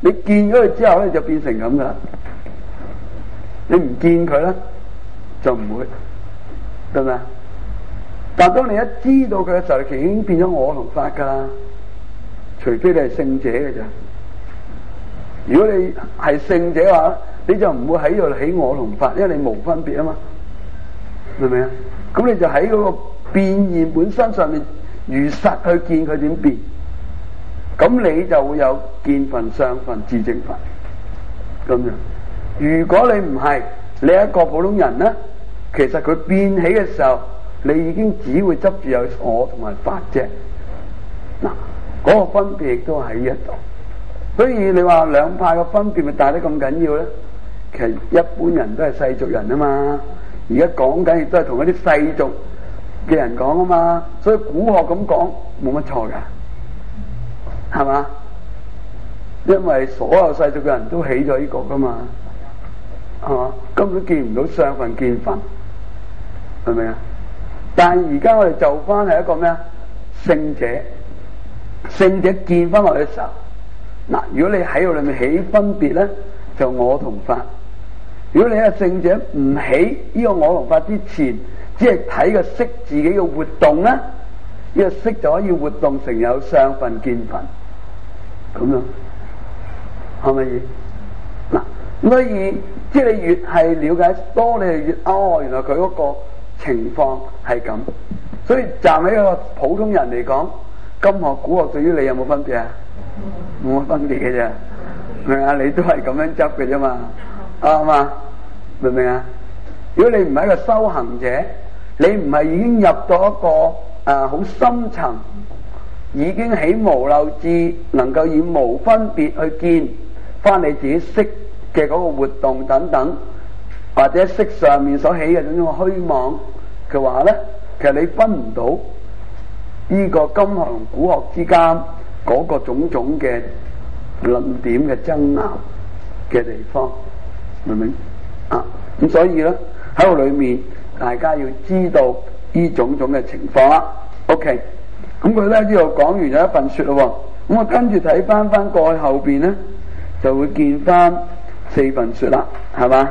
S1: 你見咗佢之後咧，就變成咁噶啦。你唔見佢咧，就唔會，得唔得？但當你一知道佢嘅時候，其實已經變咗我同法噶啦。除非你係聖者嘅咋。如果你係聖者嘅話，你就唔會喺度起我同法，因為你無分別啊嘛，明唔明啊？咁你就喺嗰個變現本身上面如實去見佢點變，咁你就會有見分、相分、自證法咁樣。如果你唔係，你係一個普通人咧，其實佢變起嘅時候，你已經只會執住有我同埋法啫。嗱，嗰個分別亦都喺呢一度。所以你話兩派嘅分別咪大得咁緊要咧？其實一般人都係世俗人啊嘛，而家講緊亦都係同一啲世俗嘅人講啊嘛，所以古學咁講冇乜錯噶，係嘛？因為所有世俗嘅人都起咗呢個噶嘛，係嘛？根本見唔到相分見分，係咪啊？但係而家我哋就翻係一個咩啊？聖者，聖者見翻落去嘅時候，嗱，如果你喺度裏面起分別咧，就我同法；如果你係聖者唔起呢個我同法之前，只係睇個識自己嘅活動咧，呢、這個識就可以活動成有相分見分，咁樣係咪？嗱，所以即係你越係了解多，你就越哦，原來佢嗰個情況係咁。所以站喺一個普通人嚟講，今學古學對於你有冇分別啊？冇乜分別嘅啫，明唔明啊？你都係咁樣執嘅啫嘛，啱嘛？明唔明啊？如果你唔係一個修行者，你唔係已經入到一個誒好深層，已經起無漏智，能夠以無分別去見翻你自己識嘅嗰個活動等等，或者識上面所起嘅種種虛妄嘅話咧，其實你分唔到呢個今學同古學之間嗰個種種嘅論點嘅爭拗嘅地方，明唔明啊？咁所以咧喺度裏面，大家要知道呢種種嘅情況啦。OK，咁佢咧呢度講完咗一份說咯，咁我跟住睇翻翻過去後邊咧，就會見翻四份說啦，係嘛？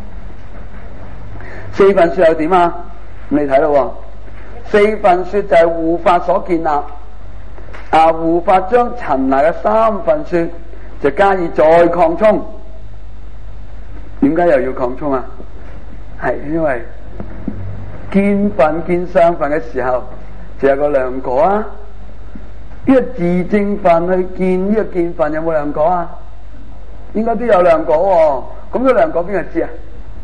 S1: 四份說又點啊？咁你睇咯，四份說就係護法所建立。啊！護法將陳那嘅三份說就加以再擴充，點解又要擴充啊？係因為見分見相分嘅時候就有個量果啊！呢、這個自證分去見呢、這個見分有冇量果啊？應該都有量果喎。咁、這個量果邊個知啊？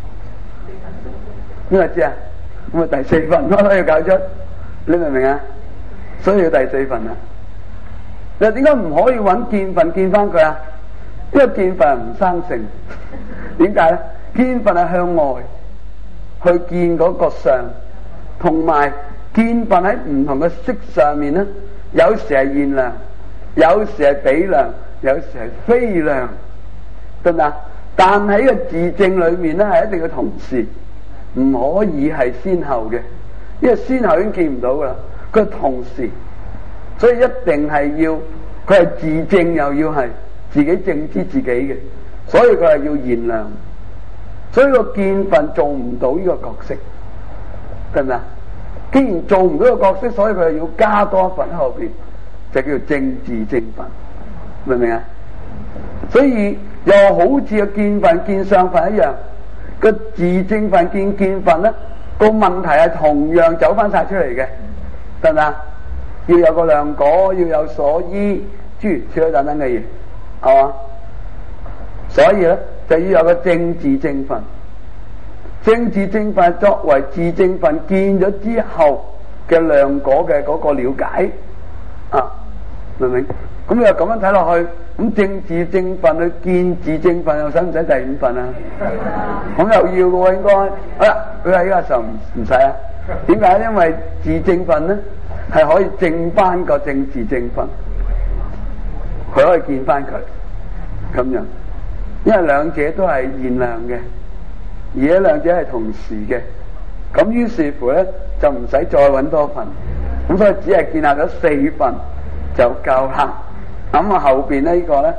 S1: 邊個知啊？咁啊第四份咯都要搞出，你明唔明啊？所以要第四份啊！你點解唔可以揾見分見翻佢啊？因為見分係唔生性，點解咧？見分係向外去見嗰個相，同埋見分喺唔同嘅色上面咧，有時係現量，有時係比量，有時係非量，得唔得？但喺個自證裏面咧，係一定要同時，唔可以係先後嘅，因為先後已經見唔到噶啦，佢係同時。所以一定係要佢係自證，又要係自己證知自己嘅，所以佢係要現量。所以個見分做唔到呢個角色，得唔得？既然做唔到個角色，所以佢係要加多一份喺後邊，就叫做正自證分，明唔明啊？所以又好似個見分見相分一樣，個自證分見見分咧，個問題係同樣走翻晒出嚟嘅，得唔得？要有個量果，要有所依，諸如此類等等嘅嘢，係嘛？所以咧就要有個正自證分。正自證分作為自證分見咗之後嘅量果嘅嗰個了解啊，明唔明？咁你又咁樣睇落去，咁正自證分去見自證分，又使唔使第五份啊？咁又要嘅喎，應該。好啦，佢喺呢個時候唔唔使啊？點解？因為自證分咧係可以證翻個正自證分，佢可以見翻佢咁樣，因為兩者都係現量嘅，而且兩者係同時嘅，咁於是乎咧就唔使再揾多份，咁所以只係建立咗四份就夠啦。咁啊後邊呢個咧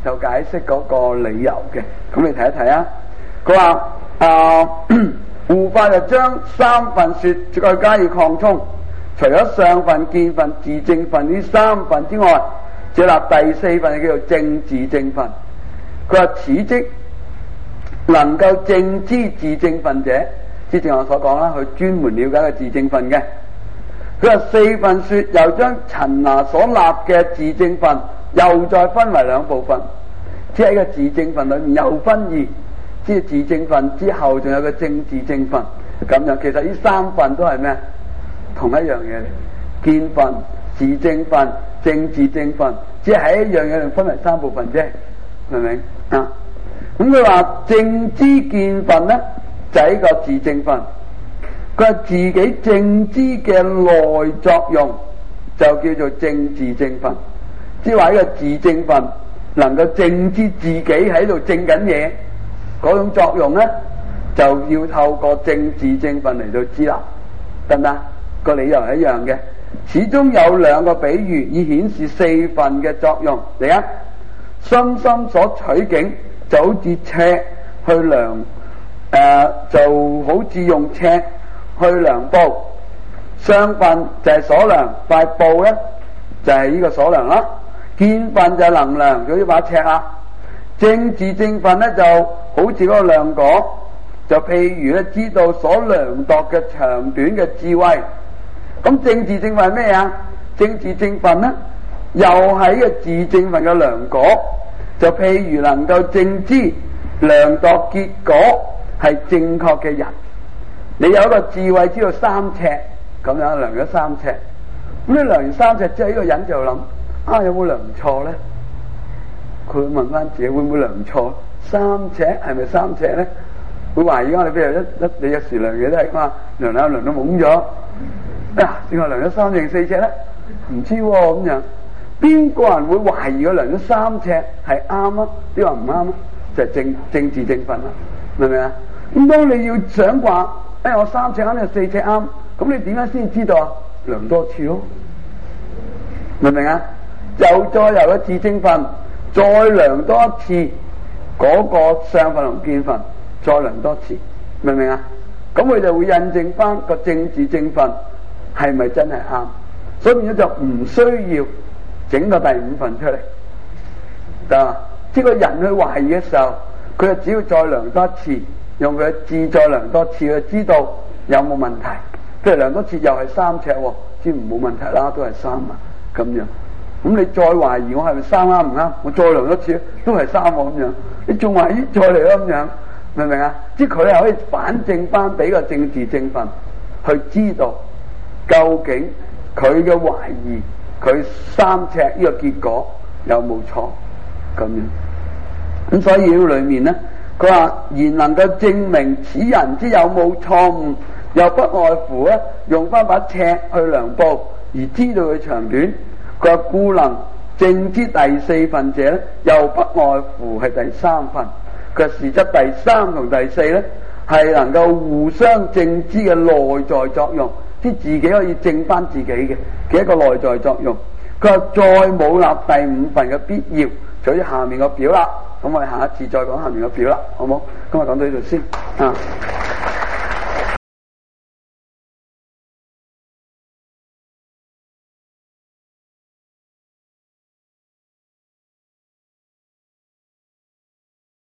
S1: 就解釋嗰個理由嘅。咁你睇一睇啊。佢話啊，護法就將三分說再加以擴充，除咗上分、見分、自證分呢三分之外，設立第四分叫做證自證分。佢話此即能夠證知自證分者，之前我所講啦，佢專門了解個自證分嘅。佢話四分說又將陳那所立嘅自證分又再分為兩部分，即係喺個自證分裏面又分二，即係自證分之後仲有個證自證分咁樣。其實呢三分都係咩？同一樣嘢嚟，見分、自證分、證自證分，只係喺一樣嘢度分為三部分啫，明唔明啊？咁佢話證知見分咧，就係、是、個自證分。佢話自己證知嘅內作用就叫做證自證分，即係話呢個自證分能夠證知自己喺度證緊嘢嗰種作用咧，就要透過證自證分嚟到知啦，得唔得？個理由係一樣嘅，始終有兩個比喻以顯示四分嘅作用。嚟啊，心心所取景就好似尺去量，誒、呃、就好似用尺去量布，上分就係所量，塊布咧就係、是、呢個所量啦。見分就係能量，就呢把尺啦。證自證分咧就好似嗰個量果，就譬如咧知道所量度嘅長短嘅智慧。咁證自證分係咩啊？證自證分咧又係呢個自證分嘅量果，就譬如能夠證知量度結果係正確嘅人。你有一個智慧知道三尺咁樣量咗三尺，咁你量完三尺之後，呢個人就諗啊，有冇量錯咧？佢會問翻自己會唔會量錯？三尺係咪三尺咧？會懷疑我哋譬如一一你有時量嘢都係嘛，量兩量都懵咗啊！點解量咗三定四尺咧？唔知喎咁樣，邊個人會懷疑佢量咗三尺係啱啊？啲話唔啱啊？就係證證自證分啦，明唔明啊？咁當你要想話，誒我三尺啱定四尺啱，咁你點解先知道啊？量多次咯，明唔明啊？又再由個自證分再量多一次嗰個上分同見分，再量多次，明唔明啊？咁佢就會印證翻個證自證分係咪真係啱，所以變咗就唔需要整個第五分出嚟，得嘛？即係個人去懷疑嘅時候，佢就只要再量多一次，用佢嘅智再量多次，佢知道有冇問題。譬如量多次又係三尺，知唔冇問題啦，都係三啊咁樣。咁你再懷疑我係咪三啱唔啱？我再量多次都係三咁樣，你仲懷疑再嚟咯咁樣，明唔明啊？即係佢係可以反證翻俾個證自證分去知道究竟佢嘅懷疑佢三尺呢個結果有冇錯咁樣。咁所以喺裏面咧，佢話然能夠證明此人之有冇錯誤，又不外乎咧用翻把尺去量布而知道佢長短。佢話故能證知第四分者咧，又不外乎係第三分。佢話實質第三同第四咧係能夠互相證知嘅內在作用，即係自己可以證翻自己嘅嘅一個內在作用。佢話再冇立第五分嘅必要，就好似下面個表啦。咁我哋下一次再講下面個表啦，好唔好？今日講到呢度先啊。